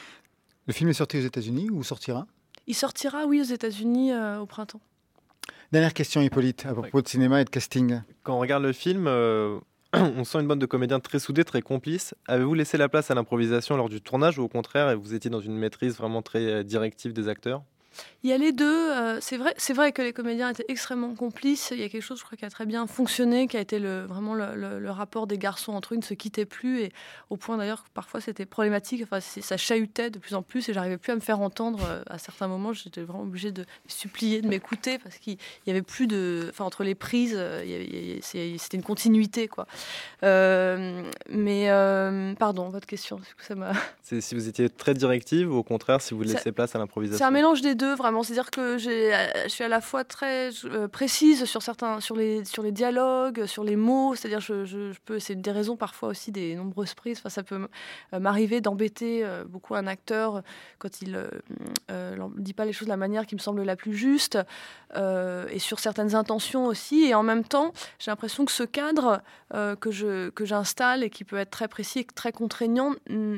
Le film est sorti aux États-Unis ou sortira ? Il sortira, oui, aux États-Unis euh, au printemps. Dernière question, Hippolyte, à propos de cinéma et de casting. Quand on regarde le film, euh, on sent une bande de comédiens très soudés, très complices. Avez-vous laissé la place à l'improvisation lors du tournage ou au contraire, vous étiez dans une maîtrise vraiment très directive des acteurs ? Il y a les deux. Euh, c'est vrai, c'est vrai que les comédiens étaient extrêmement complices. Il y a quelque chose, je crois, qui a très bien fonctionné, qui a été le, vraiment le, le, le rapport des garçons entre eux, ils ne se quittaient plus, et au point d'ailleurs que parfois c'était problématique. Enfin, ça chahutait de plus en plus, et j'arrivais plus à me faire entendre. À certains moments, j'étais vraiment obligée de supplier de m'écouter parce qu'il y avait plus de, enfin, entre les prises, il y avait, il y avait, c'était une continuité, quoi. Euh, mais euh, pardon, votre question, ça m'a. C'est si vous étiez très directive ou au contraire si vous laissez ça, place à l'improvisation. C'est un mélange des deux, vraiment. C'est-à-dire que j'ai, je suis à la fois très euh, précise sur certains, sur les, sur les dialogues, sur les mots. C'est-à-dire je, je, je peux, c'est une des raisons parfois aussi des nombreuses prises. Enfin, ça peut m'arriver d'embêter euh, beaucoup un acteur quand il euh, euh, dit pas les choses de la manière qui me semble la plus juste, euh, et sur certaines intentions aussi. Et en même temps, j'ai l'impression que ce cadre euh, que je, que j'installe et qui peut être très précis et très contraignant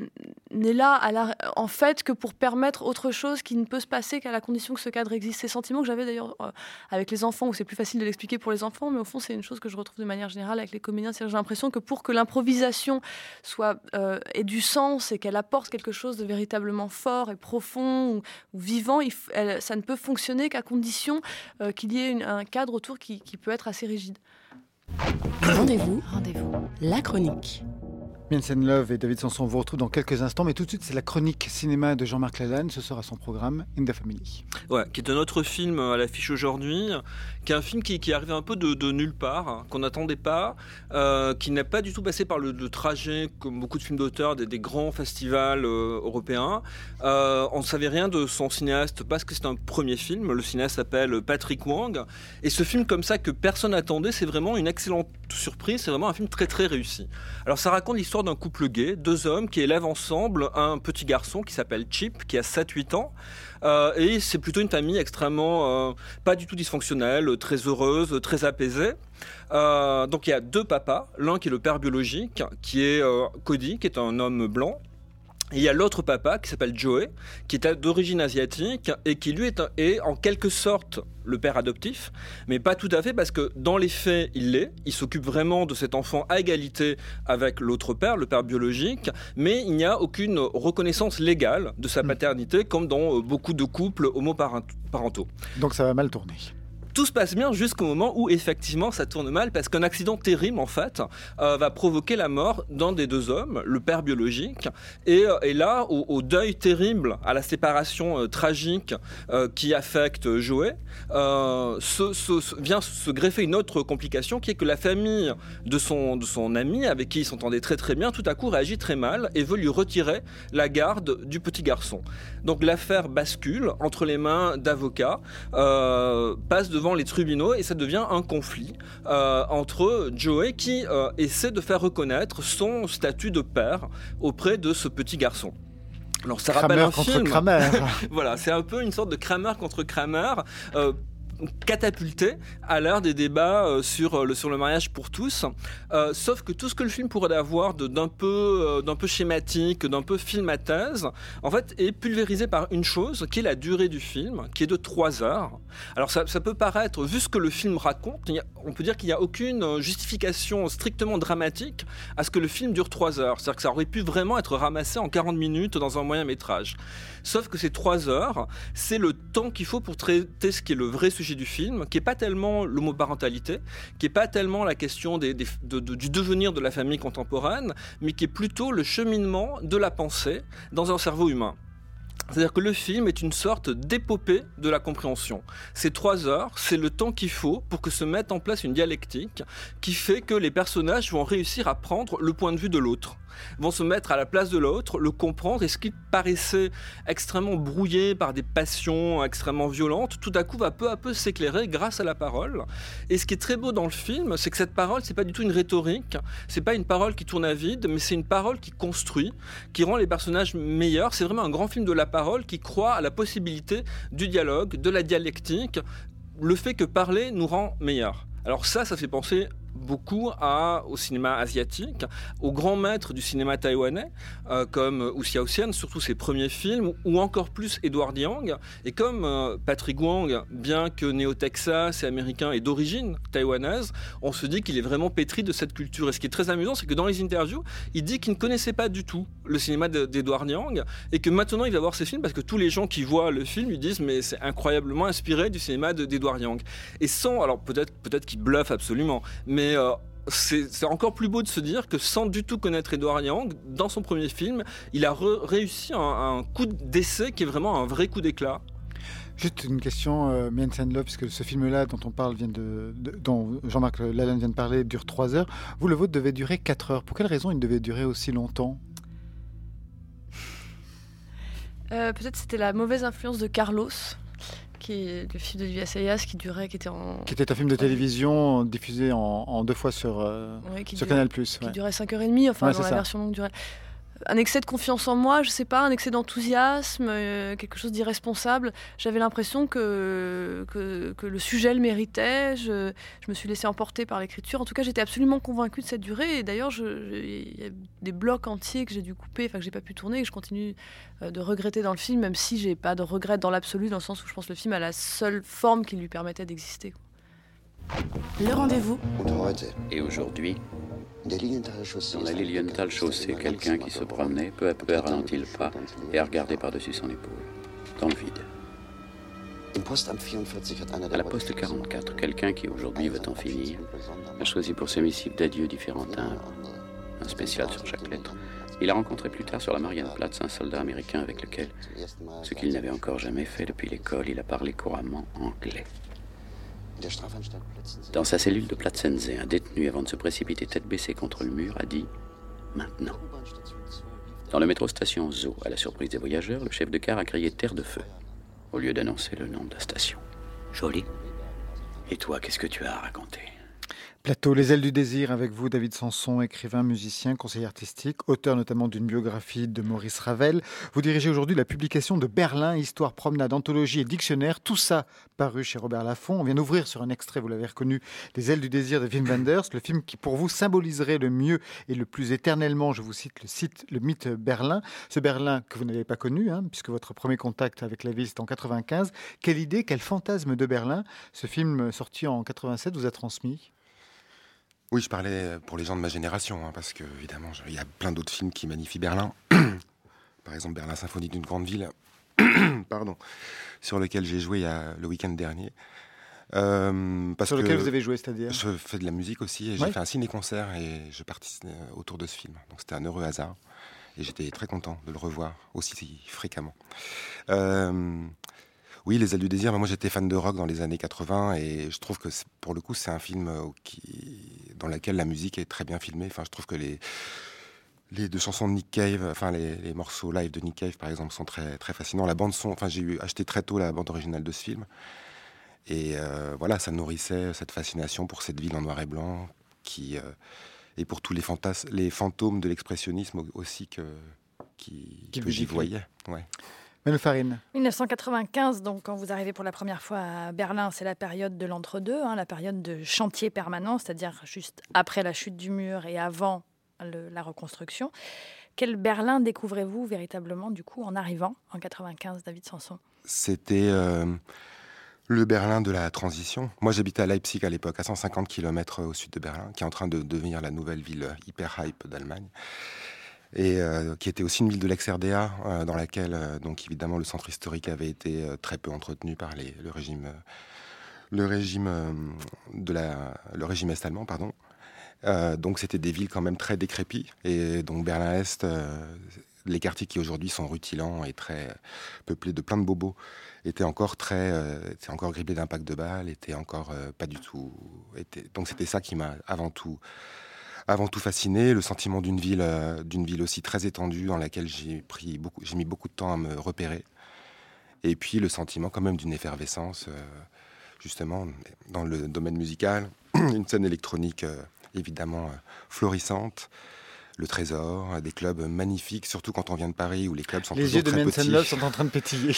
n'est là à la, en fait que pour permettre autre chose qui ne peut se passer qu'à la condition que ce cadre existe. Ces sentiments que j'avais d'ailleurs euh, avec les enfants, où c'est plus facile de l'expliquer pour les enfants, mais au fond c'est une chose que je retrouve de manière générale avec les comédiens. C'est-à-dire, j'ai l'impression que pour que l'improvisation soit, euh, ait du sens et qu'elle apporte quelque chose de véritablement fort et profond ou, ou vivant, il, elle, ça ne peut fonctionner qu'à condition euh, qu'il y ait une, un cadre autour qui, qui peut être assez rigide. Rendez-vous, rendez-vous, la chronique. Miensen Love et David Sanson vous retrouvent dans quelques instants, mais tout de suite c'est la chronique cinéma de Jean-Marc Lalanne. Ce sera son programme In the Family. Ouais, qui est un autre film à l'affiche aujourd'hui, qui est un film qui, qui est arrivé un peu de, de nulle part, hein, qu'on n'attendait pas, euh, qui n'a pas du tout passé par le, le trajet, comme beaucoup de films d'auteur, des, des grands festivals euh, européens. Euh, on ne savait rien de son cinéaste parce que c'est un premier film. Le cinéaste s'appelle Patrick Wang. Et ce film comme ça que personne n'attendait, c'est vraiment une excellente surprise. C'est vraiment un film très très réussi. Alors ça raconte l'histoire d'un couple gay, deux hommes qui élèvent ensemble un petit garçon qui s'appelle Chip, qui a sept huit ans. Euh, et c'est plutôt une famille extrêmement, euh, pas du tout dysfonctionnelle, très heureuse, très apaisée. Euh, donc il y a deux papas, l'un qui est le père biologique, qui est euh, Cody, qui est un homme blanc. Et il y a l'autre papa qui s'appelle Joey, qui est d'origine asiatique et qui lui est, un, est en quelque sorte le père adoptif, mais pas tout à fait parce que dans les faits, il l'est. Il s'occupe vraiment de cet enfant à égalité avec l'autre père, le père biologique, mais il n'y a aucune reconnaissance légale de sa paternité comme dans beaucoup de couples homoparentaux. Donc ça va mal tourner. Tout se passe bien jusqu'au moment où effectivement ça tourne mal parce qu'un accident terrible en fait euh, va provoquer la mort d'un des deux hommes, le père biologique, et, et là au, au deuil terrible, à la séparation euh, tragique euh, qui affecte Joey, euh, se, se, se, vient se greffer une autre complication qui est que la famille de son, de son ami avec qui il s'entendait très très bien tout à coup réagit très mal et veut lui retirer la garde du petit garçon. Donc l'affaire bascule entre les mains d'avocats, euh, passe de devant les tribunaux et ça devient un conflit euh, entre Joey qui euh, essaie de faire reconnaître son statut de père auprès de ce petit garçon. Alors ça rappelle Kramer un contre film. Kramer. Voilà, c'est un peu une sorte de Kramer contre Kramer. Euh, catapulté à l'heure des débats euh, sur, le, sur le mariage pour tous. Euh, sauf que tout ce que le film pourrait avoir de, d'un, peu, euh, d'un peu schématique, d'un peu film à thèse, en fait, est pulvérisé par une chose, qui est la durée du film, qui est de trois heures. Alors ça, ça peut paraître, vu ce que le film raconte, il y a, on peut dire qu'il n'y a aucune justification strictement dramatique à ce que le film dure trois heures. C'est-à-dire que ça aurait pu vraiment être ramassé en quarante minutes dans un moyen métrage. Sauf que ces trois heures, c'est le temps qu'il faut pour traiter ce qui est le vrai sujet du film, qui n'est pas tellement l'homoparentalité, qui n'est pas tellement la question des, des, de, de, du devenir de la famille contemporaine, mais qui est plutôt le cheminement de la pensée dans un cerveau humain. C'est-à-dire que le film est une sorte d'épopée de la compréhension. Ces trois heures, c'est le temps qu'il faut pour que se mette en place une dialectique qui fait que les personnages vont réussir à prendre le point de vue de l'autre, vont se mettre à la place de l'autre, le comprendre, et ce qui paraissait extrêmement brouillé par des passions extrêmement violentes, tout à coup va peu à peu s'éclairer grâce à la parole. Et ce qui est très beau dans le film, c'est que cette parole, c'est pas du tout une rhétorique, c'est pas une parole qui tourne à vide, mais c'est une parole qui construit, qui rend les personnages meilleurs. C'est vraiment un grand film de la parole qui croit à la possibilité du dialogue, de la dialectique, le fait que parler nous rend meilleurs. Alors ça, ça fait penser beaucoup à, au cinéma asiatique, aux grands maîtres du cinéma taïwanais, euh, comme Wu Xiaoxian, surtout ses premiers films, ou encore plus Edward Yang, et comme euh, Patrick Wong, bien que né au Texas et américain et d'origine taïwanaise, on se dit qu'il est vraiment pétri de cette culture. Et ce qui est très amusant, c'est que dans les interviews, il dit qu'il ne connaissait pas du tout le cinéma d'Edward Yang, et que maintenant il va voir ses films parce que tous les gens qui voient le film lui disent mais c'est incroyablement inspiré du cinéma d'Edward Yang. Et sans, alors peut-être, peut-être qu'il bluffe absolument, mais Mais euh, c'est, c'est encore plus beau de se dire que sans du tout connaître Edward Yang, dans son premier film, il a re- réussi un, un coup d'essai qui est vraiment un vrai coup d'éclat. Juste une question, euh, Mien Sen Lo, puisque ce film-là dont on parle vient de, de dont Jean-Marc Lalanne vient de parler dure trois heures. Vous, le vôtre devait durer quatre heures. Pour quelle raison il devait durer aussi longtemps ? euh, Peut-être c'était la mauvaise influence de Carlos, qui est le film d'Olivier Assayas qui durait, qui était en... Qui était un film de télévision diffusé en, en deux fois sur, euh, ouais, sur durait, Canal plus. Qui ouais. durait cinq heures trente, enfin ouais, dans la ça. version longue durée. Un excès de confiance en moi, je sais pas, un excès d'enthousiasme, euh, quelque chose d'irresponsable. J'avais l'impression que, que, que le sujet le méritait, je, je me suis laissée emporter par l'écriture. En tout cas, j'étais absolument convaincue de cette durée. Et d'ailleurs, il y a des blocs entiers que j'ai dû couper, enfin que j'ai pas pu tourner, et que je continue euh, de regretter dans le film, même si j'ai pas de regrets dans l'absolu, dans le sens où je pense que le film a la seule forme qui lui permettait d'exister. Le rendez-vous. Et aujourd'hui, dans la Lilienthal chaussée, quelqu'un qui se promenait, peu à peu a ralenti le pas et a regardé par-dessus son épaule, dans le vide. À la poste quarante-quatre, quelqu'un qui aujourd'hui veut en finir, a choisi pour ses missives d'adieu différents timbres, un spécial sur chaque lettre. Il a rencontré plus tard sur la Marienplatz un soldat américain avec lequel, ce qu'il n'avait encore jamais fait depuis l'école, il a parlé couramment anglais. Dans sa cellule de Platzensee, un détenu, avant de se précipiter tête baissée contre le mur, a dit « Maintenant ». Dans le métro station Zoo, à la surprise des voyageurs, le chef de car a crié « Terre de feu » au lieu d'annoncer le nom de la station. Joli. Et toi, qu'est-ce que tu as à raconter ? Plateau Les Ailes du Désir avec vous, David Sanson, écrivain, musicien, conseiller artistique, auteur notamment d'une biographie de Maurice Ravel. Vous dirigez aujourd'hui la publication de Berlin, Histoire, promenade, anthologie et dictionnaire. Tout ça paru chez Robert Laffont. On vient d'ouvrir sur un extrait, vous l'avez reconnu, Les Ailes du Désir de Wim Wenders, le film qui pour vous symboliserait le mieux et le plus éternellement, je vous cite, le, site, le mythe Berlin. Ce Berlin que vous n'avez pas connu, hein, puisque votre premier contact avec la ville c'était en quatre-vingt-quinze. Quelle idée, quel fantasme de Berlin ce film sorti en quatre-vingt-sept vous a transmis ? Oui, je parlais pour les gens de ma génération, hein, parce que évidemment, il y a plein d'autres films qui magnifient Berlin. Par exemple, Berlin Symphonie d'une grande ville, pardon, sur lequel j'ai joué il y a, le week-end dernier. Euh, parce sur lequel que vous avez joué, c'est-à-dire ? Je fais de la musique aussi, et j'ai ouais. fait un ciné-concert, et je participais autour de ce film. Donc c'était un heureux hasard, et j'étais très content de le revoir aussi fréquemment. Euh, Oui, Les Ailes du Désir, moi j'étais fan de rock dans les années quatre-vingts et je trouve que pour le coup c'est un film qui, dans lequel la musique est très bien filmée. Enfin, je trouve que les, les deux chansons de Nick Cave, enfin les, les morceaux live de Nick Cave par exemple sont très, très fascinants. La bande son, enfin j'ai eu, acheté très tôt la bande originale de ce film et euh, voilà, ça nourrissait cette fascination pour cette ville en noir et blanc qui, euh, et pour tous les, fantas- les fantômes de l'expressionnisme aussi que, qui, qui que j'y voyais. Ouais. Manu Farine. dix-neuf cent quatre-vingt-quinze, donc quand vous arrivez pour la première fois à Berlin, c'est la période de l'entre-deux, hein, la période de chantier permanent, c'est-à-dire juste après la chute du mur et avant le, la reconstruction. Quel Berlin découvrez-vous véritablement, du coup, en arrivant en quatre-vingt-quinze, David Sanson ? C'était euh, le Berlin de la transition. Moi, j'habitais à Leipzig à l'époque, à cent cinquante kilomètres au sud de Berlin, qui est en train de devenir la nouvelle ville hyper hype d'Allemagne. Et euh, qui était aussi une ville de l'ex-R D A, euh, dans laquelle, euh, donc évidemment, le centre historique avait été euh, très peu entretenu par les, le régime, euh, le régime euh, de la, le régime est-allemand, pardon. Euh, donc c'était des villes quand même très décrépies. Et donc Berlin-Est, euh, les quartiers qui aujourd'hui sont rutilants et très peuplés de plein de bobos, étaient encore très, euh, étaient encore grippés d'impact de balles, étaient encore euh, pas du tout. Étaient... Donc c'était ça qui m'a avant tout. Avant tout fasciné, le sentiment d'une ville, euh, d'une ville aussi très étendue dans laquelle j'ai pris beaucoup, j'ai mis beaucoup de temps à me repérer. Et puis le sentiment quand même d'une effervescence, euh, justement, dans le domaine musical, une scène électronique euh, évidemment euh, florissante, le Trésor, des clubs magnifiques, surtout quand on vient de Paris où les clubs sont les toujours très petits. Les yeux de Manson Love sont en train de pétiller.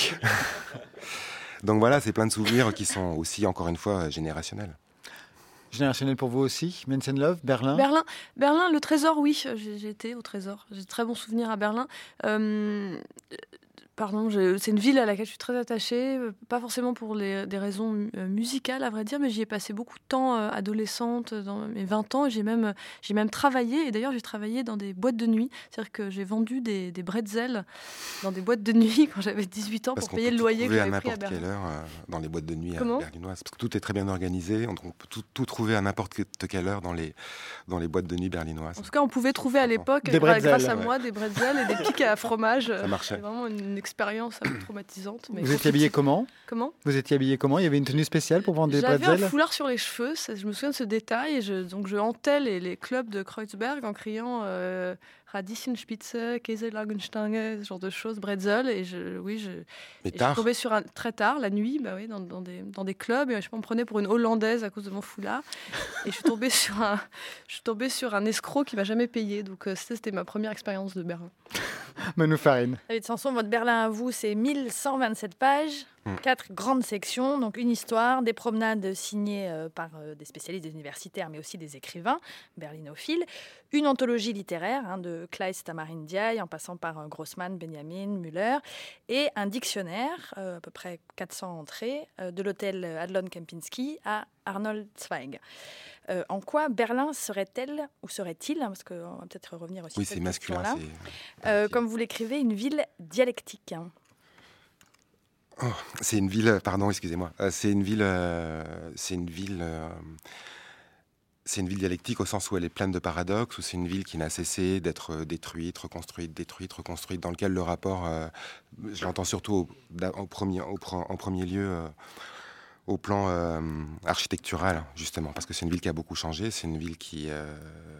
Donc voilà, c'est plein de souvenirs qui sont aussi, encore une fois, générationnels. Générationnel pour vous aussi, Manson Love, Berlin. Berlin, Berlin, le Trésor, oui, j'ai, j'ai été au Trésor. J'ai de très bons souvenirs à Berlin. Euh, pardon, je, c'est une ville à laquelle je suis très attachée, pas forcément pour les, des raisons euh, musicales, à vrai dire, mais j'y ai passé beaucoup de temps euh, adolescente, dans mes vingt ans. J'ai même, j'ai même travaillé, et d'ailleurs j'ai travaillé dans des boîtes de nuit. C'est-à-dire que j'ai vendu des, des bretzels dans des boîtes de nuit quand j'avais dix-huit ans. Parce pour payer le loyer que j'avais pris à Berlin. À n'importe quelle heure euh, dans les boîtes de nuit Comment berlinoises, parce que tout est très bien organisé. On peut tout, tout trouver à n'importe quelle heure dans les, dans les boîtes de nuit berlinoises. En tout cas, on pouvait trouver à l'époque, des bretzels, grâce à ouais. moi, des bretzels et des pics à fromage. Ça marchait. C'est vraiment une expérience un peu traumatisante. Mais vous étiez habillé comment Comment Vous étiez habillé comment Il y avait une tenue spéciale pour vendre des bretzels ? bretzels ? J'avais un foulard sur les cheveux, ça, je me souviens de ce détail. Et je, donc je hantais les, les clubs de Kreuzberg en criant euh, Radieschenspitze, Käselagenstange, ce genre de choses, bretzel. Et je, oui, je, Mais et tard. je tombais sur un, très tard, la nuit, bah oui, dans, dans, des, dans des clubs. Et je me prenais pour une Hollandaise à cause de mon foulard. Et je suis tombée sur un, je suis tombée sur un escroc qui m'a jamais payé. Donc euh, c'était, c'était ma première expérience de Berlin. Manu Farine. David Sanson, votre Berlin à vous, c'est mille cent vingt-sept pages, mmh. quatre grandes sections, donc une histoire, des promenades signées euh, par euh, des spécialistes, des universitaires, mais aussi des écrivains berlinophiles, une anthologie littéraire hein, de Kleist à Marine Diaye, en passant par euh, Grossman, Benjamin, Müller, et un dictionnaire, euh, à peu près quatre cents entrées, euh, de l'hôtel Adlon Kempinski à Arnold Zweig. Euh, en quoi Berlin serait-elle, ou serait-il, hein, parce qu'on va peut-être revenir aussi oui, sur cette c'est masculin, question-là, c'est... Euh, comme vous l'écrivez, une ville dialectique. Hein. Oh, c'est une ville, pardon, excusez-moi. Euh, c'est une ville, euh, c'est une ville, euh, c'est une ville dialectique au sens où elle est pleine de paradoxes, où c'est une ville qui n'a cessé d'être détruite, reconstruite, détruite, reconstruite, dans lequel le rapport, euh, je l'entends surtout au, au premier, au, en premier lieu. Euh, au plan euh, architectural, justement, parce que c'est une ville qui a beaucoup changé, c'est une ville qui, euh,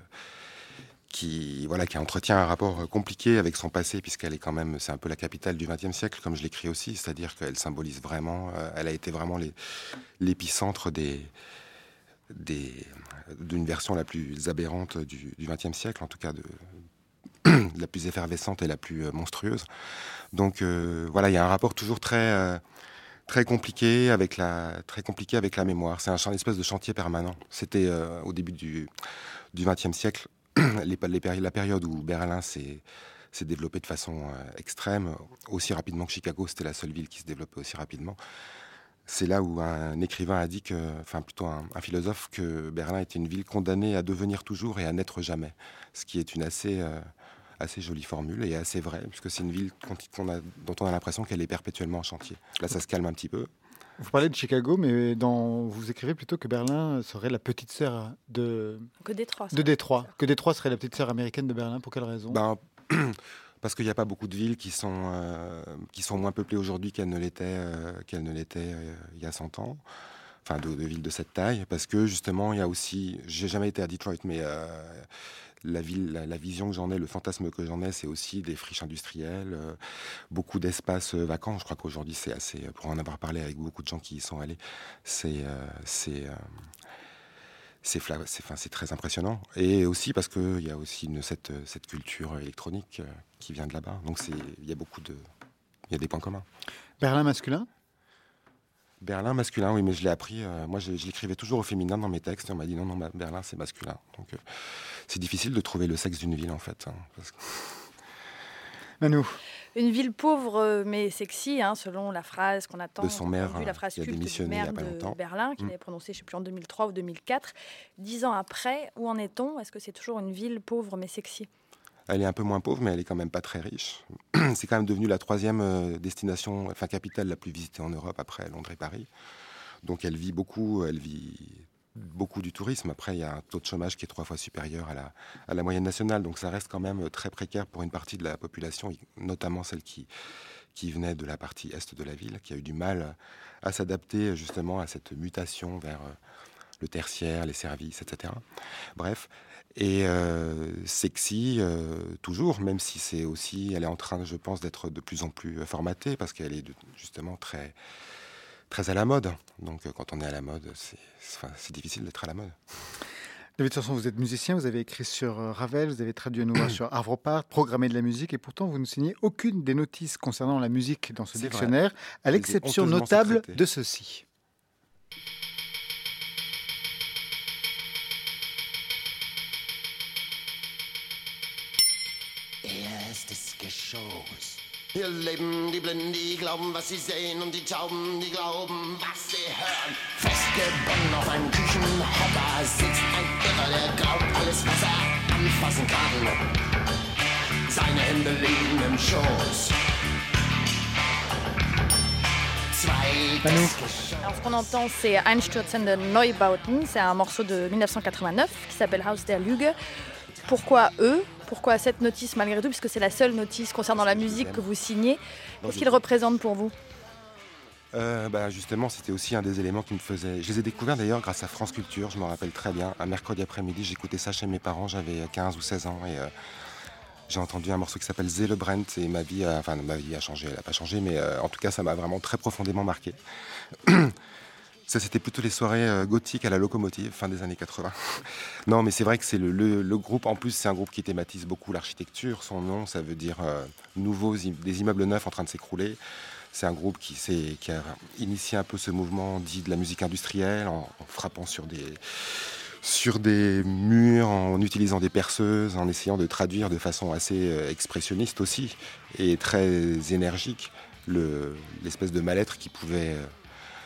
qui, voilà, qui entretient un rapport compliqué avec son passé, puisqu'elle est quand même, c'est un peu la capitale du vingtième siècle, comme je l'écris aussi, c'est-à-dire qu'elle symbolise vraiment, euh, elle a été vraiment les, l'épicentre des, des, d'une version la plus aberrante du, du vingtième siècle, en tout cas de, la plus effervescente et la plus euh, monstrueuse. Donc euh, voilà, il y a un rapport toujours très... Euh, Très compliqué avec la très compliqué avec la mémoire. C'est un, un espèce de chantier permanent. C'était euh, au début du du vingtième siècle, les, les, la période où Berlin s'est, s'est développé de façon euh, extrême, aussi rapidement que Chicago. C'était la seule ville qui se développait aussi rapidement. C'est là où un écrivain a dit que, enfin plutôt un, un philosophe, que Berlin était une ville condamnée à devenir toujours et à n'être jamais. Ce qui est une assez euh, assez jolie formule et assez vraie, puisque c'est une ville qu'on a, dont on a l'impression qu'elle est perpétuellement en chantier. Là, ça se calme un petit peu. Vous parlez de Chicago, mais dans, vous écrivez plutôt que Berlin serait la petite sœur de, que Détroit, de Détroit. Que Détroit serait la petite sœur américaine de Berlin. Pour quelle raison ? Ben, parce qu'il n'y a pas beaucoup de villes qui sont, euh, qui sont moins peuplées aujourd'hui qu'elles ne l'étaient, euh, qu'elles ne l'étaient euh, il y a cent ans. Enfin, de, de villes de cette taille. Parce que, justement, il y a aussi... J'ai jamais été à Detroit, mais... Euh, La, ville, la, la vision que j'en ai, le fantasme que j'en ai, c'est aussi des friches industrielles, euh, beaucoup d'espaces euh, vacants. Je crois qu'aujourd'hui, c'est assez, pour en avoir parlé avec beaucoup de gens qui y sont allés, c'est, euh, c'est, euh, c'est, fla- c'est, enfin, c'est très impressionnant. Et aussi parce qu'il y a aussi une, cette, cette culture électronique euh, qui vient de là-bas. Donc il y a beaucoup de, il y a des points communs. Berlin masculin ? Berlin masculin, oui, mais je l'ai appris. Euh, moi, je, je l'écrivais toujours au féminin dans mes textes. Et on m'a dit non, non, Berlin, c'est masculin. Donc, euh, c'est difficile de trouver le sexe d'une ville, en fait. Hein, parce que... Manu. Une ville pauvre mais sexy, hein, selon la phrase qu'on attend. De son maire, vu, la phrase qui a culte démissionné du maire il y a pas de longtemps. Berlin, qu'il Mm. avait prononcé, je ne sais plus, en deux mille trois ou deux mille quatre. Dix ans après, où en est-on ? Est-ce que c'est toujours une ville pauvre mais sexy ? Elle est un peu moins pauvre, mais elle est quand même pas très riche. C'est quand même devenu la troisième euh, destination, enfin capitale la plus visitée en Europe après Londres et Paris. Donc elle vit beaucoup, elle vit beaucoup du tourisme. Après, il y a un taux de chômage qui est trois fois supérieur à la, à la moyenne nationale. Donc ça reste quand même très précaire pour une partie de la population, notamment celle qui, qui venait de la partie est de la ville, qui a eu du mal à s'adapter justement à cette mutation vers le tertiaire, les services, et cetera. Bref. Et euh, sexy, euh, toujours, même si c'est aussi, elle est en train, je pense, d'être de plus en plus formatée, parce qu'elle est de, justement très, très à la mode. Donc, euh, quand on est à la mode, c'est, c'est, enfin, c'est difficile d'être à la mode. David Sanson, vous êtes musicien, vous avez écrit sur euh, Ravel, vous avez traduit un ouvrage sur Arvo Pärt, programmé de la musique, et pourtant vous ne signez aucune des notices concernant la musique dans ce C'est dictionnaire, vrai. à l'exception honteusement notable secrété. de ceci. Erstes Geschoss. Hier leben die Blinden, die glauben, was sie sehen, und die Tauben, die glauben, was sie hören. Festgebunden auf einem Küchenhocker sitzt ein Irrer, der glaubt, alles, was er anfassen kann. Seine Hände liegen im Schoß. Alors, ce qu'on entend, c'est Einstürzende Neubauten. C'est un morceau de dix-neuf cent quatre-vingt-neuf qui s'appelle Haus der Lüge. Pourquoi eux ? Pourquoi cette notice malgré tout ? Puisque c'est la seule notice concernant la musique que vous signez. Qu'est-ce qu'il représente pour vous ? Euh, bah, justement, c'était aussi un des éléments qui me faisait... Je les ai découverts d'ailleurs grâce à France Culture, je m'en rappelle très bien. Un mercredi après-midi, j'écoutais ça chez mes parents, j'avais quinze ou seize ans. Et euh, j'ai entendu un morceau qui s'appelle Zelle Brent et ma vie a... Enfin, ma vie a changé, elle n'a pas changé, mais euh, en tout cas, ça m'a vraiment très profondément marqué. Ça, c'était plutôt les soirées euh, gothiques à la locomotive, fin des années quatre-vingts. Non, mais c'est vrai que c'est le, le, le groupe, en plus, c'est un groupe qui thématise beaucoup l'architecture. Son nom, ça veut dire euh, nouveaux, des immeubles neufs en train de s'écrouler. C'est un groupe qui, qui a initié un peu ce mouvement dit de la musique industrielle, en, en frappant sur des, sur des murs, en utilisant des perceuses, en essayant de traduire de façon assez euh, expressionniste aussi, et très énergique, le, l'espèce de mal-être qui pouvait... Euh,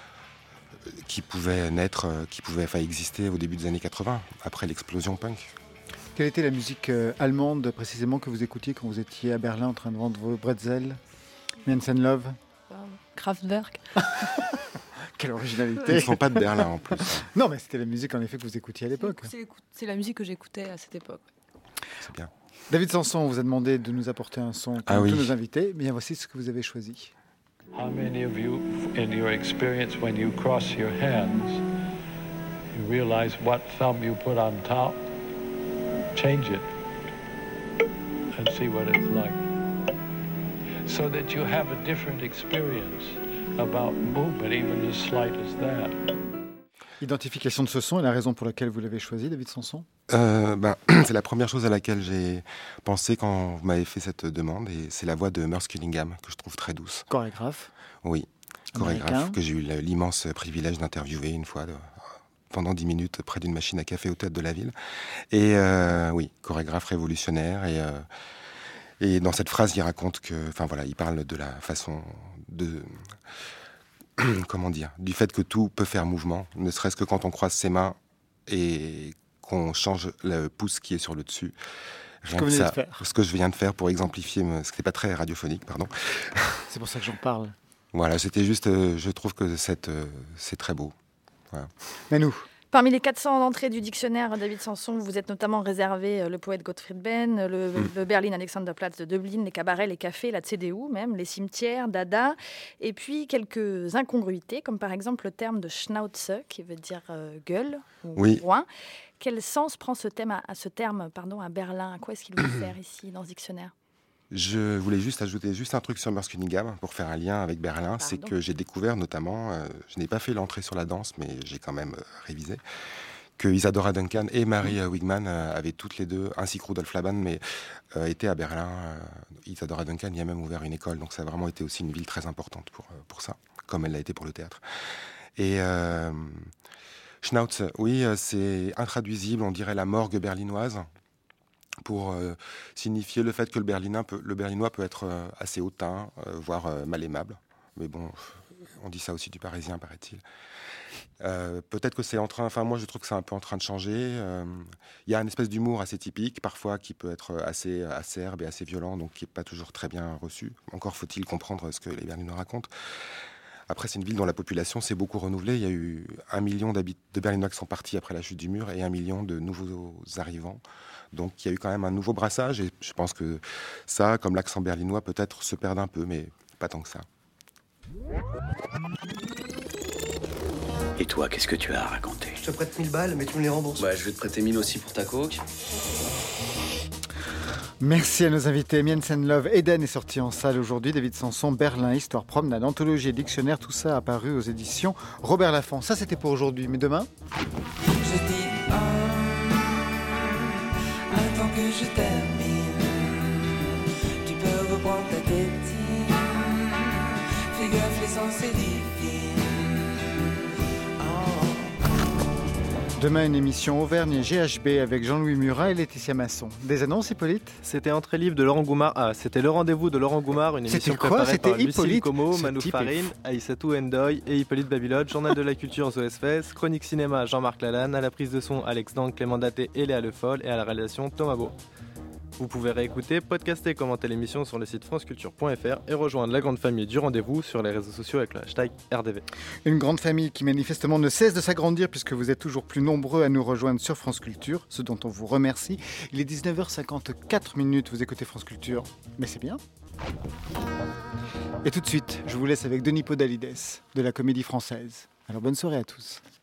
qui pouvait naître, qui pouvait enfin, exister au début des années quatre-vingts, après l'explosion punk. Quelle était la musique euh, allemande précisément que vous écoutiez quand vous étiez à Berlin en train de vendre vos bretzels ? Janssen Love ? Kraftwerk. Quelle originalité. Ils ne sont pas de Berlin en plus. Non, mais c'était la musique en effet que vous écoutiez à l'époque. C'est, c'est la musique que j'écoutais à cette époque. C'est bien. David Sanson, on vous a demandé de nous apporter un son comme ah, oui. tous nos invités. Bien, voici ce que vous avez choisi. How many of you, in your experience, when you cross your hands, you realize what thumb you put on top? Change it and see what it's like. So that you have a different experience about movement, even as slight as that. Identification de ce son et la raison pour laquelle vous l'avez choisi, David Sanson ? euh, ben, C'est la première chose à laquelle j'ai pensé quand vous m'avez fait cette demande, et c'est la voix de Merce Cunningham, que je trouve très douce. Chorégraphe ? Oui, chorégraphe, Américain. Que j'ai eu l'immense privilège d'interviewer une fois, de, pendant dix minutes, près d'une machine à café au théâtre de la ville. Et euh, oui, chorégraphe révolutionnaire, et... Euh, Et dans cette phrase, il raconte que, enfin voilà, il parle de la façon de, comment dire, du fait que tout peut faire mouvement, ne serait-ce que quand on croise ses mains et qu'on change le pouce qui est sur le dessus. Rien ce que, que ça, de faire. Ce que je viens de faire pour exemplifier, ce qui n'est pas très radiophonique, pardon. C'est pour ça que j'en parle. Voilà, c'était juste, euh, je trouve que cette, euh, c'est très beau. Voilà. Mais nous. Parmi les quatre cents entrées du dictionnaire, David Sanson, vous êtes notamment réservé le poète Gottfried Benn, le, mm. le Berlin Alexanderplatz de Dublin, les cabarets, les cafés, la C D U même, les cimetières, Dada, et puis quelques incongruités, comme par exemple le terme de Schnauze, qui veut dire euh, gueule ou oui. groin. Quel sens prend ce, thème à, à ce terme pardon, à Berlin ? À quoi est-ce qu'il veut faire ici, dans ce dictionnaire ? Je voulais juste ajouter juste un truc sur Merce Cunningham pour faire un lien avec Berlin. Pardon. C'est que j'ai découvert notamment, euh, je n'ai pas fait l'entrée sur la danse, mais j'ai quand même euh, révisé, que Isadora Duncan et Marie Wigman euh, avaient toutes les deux, ainsi que Rudolf Laban, mais euh, étaient à Berlin. Euh, Isadora Duncan y a même ouvert une école, donc ça a vraiment été aussi une ville très importante pour, pour ça, comme elle l'a été pour le théâtre. Et euh, Schnauz, oui, c'est intraduisible, on dirait la morgue berlinoise, pour euh, signifier le fait que le, berlinois peut, le berlinois peut être euh, assez hautain, euh, voire euh, mal aimable. Mais bon, on dit ça aussi du parisien, paraît-il. Euh, peut-être que c'est en train, enfin moi je trouve que c'est un peu en train de changer. Il euh, y a une espèce d'humour assez typique, parfois qui peut être assez acerbe et assez violent, donc qui n'est pas toujours très bien reçu. Encore faut-il comprendre ce que les Berlinois racontent. Après, c'est une ville dont la population s'est beaucoup renouvelée. Il y a eu un million de Berlinois qui sont partis après la chute du mur et un million de nouveaux arrivants. Donc il y a eu quand même un nouveau brassage et je pense que ça, comme l'accent berlinois, peut-être se perd un peu, mais pas tant que ça. Et toi, qu'est-ce que tu as à raconter? Je te prête mille balles, mais tu me les rembourses. Bah, je vais te prêter mille aussi pour ta coke. Merci à nos invités. Miensen Love, Eden est sorti en salle aujourd'hui. David Sanson, Berlin, Histoire, Promenade, Anthologie et Dictionnaire, tout ça apparu aux éditions Robert Laffont. Ça, c'était pour aujourd'hui, mais demain Je dis oh, attends que je termine. Tu peux reprendre ta tétine. Fais gaffe, l'essence c'est divine. Demain, une émission Auvergne G H B avec Jean-Louis Murat et Laetitia Masson. Des annonces, Hippolyte? C'était Entrée libre de Laurent Goumard. Ah, c'était le rendez-vous de Laurent Goumard, une émission C'était quoi? préparée C'était par Lucille Hippolyte Como, Ce Manou type est Farine, fou. Aïssatou Endoy et Hippolyte Babilote. Journal de la culture S O S F S, chronique cinéma Jean-Marc Lalanne, à la prise de son Alex Dang, Clément Daté et Léa Le Foll et à la réalisation Thomas Beau. Vous pouvez réécouter, podcaster et commenter l'émission sur le site franceculture point f r et rejoindre la grande famille du rendez-vous sur les réseaux sociaux avec le hashtag R D V. Une grande famille qui manifestement ne cesse de s'agrandir puisque vous êtes toujours plus nombreux à nous rejoindre sur France Culture, ce dont on vous remercie. Il est dix-neuf heures cinquante-quatre minutes, vous écoutez France Culture, mais c'est bien. Et tout de suite, je vous laisse avec Denis Podalides de la Comédie Française. Alors bonne soirée à tous.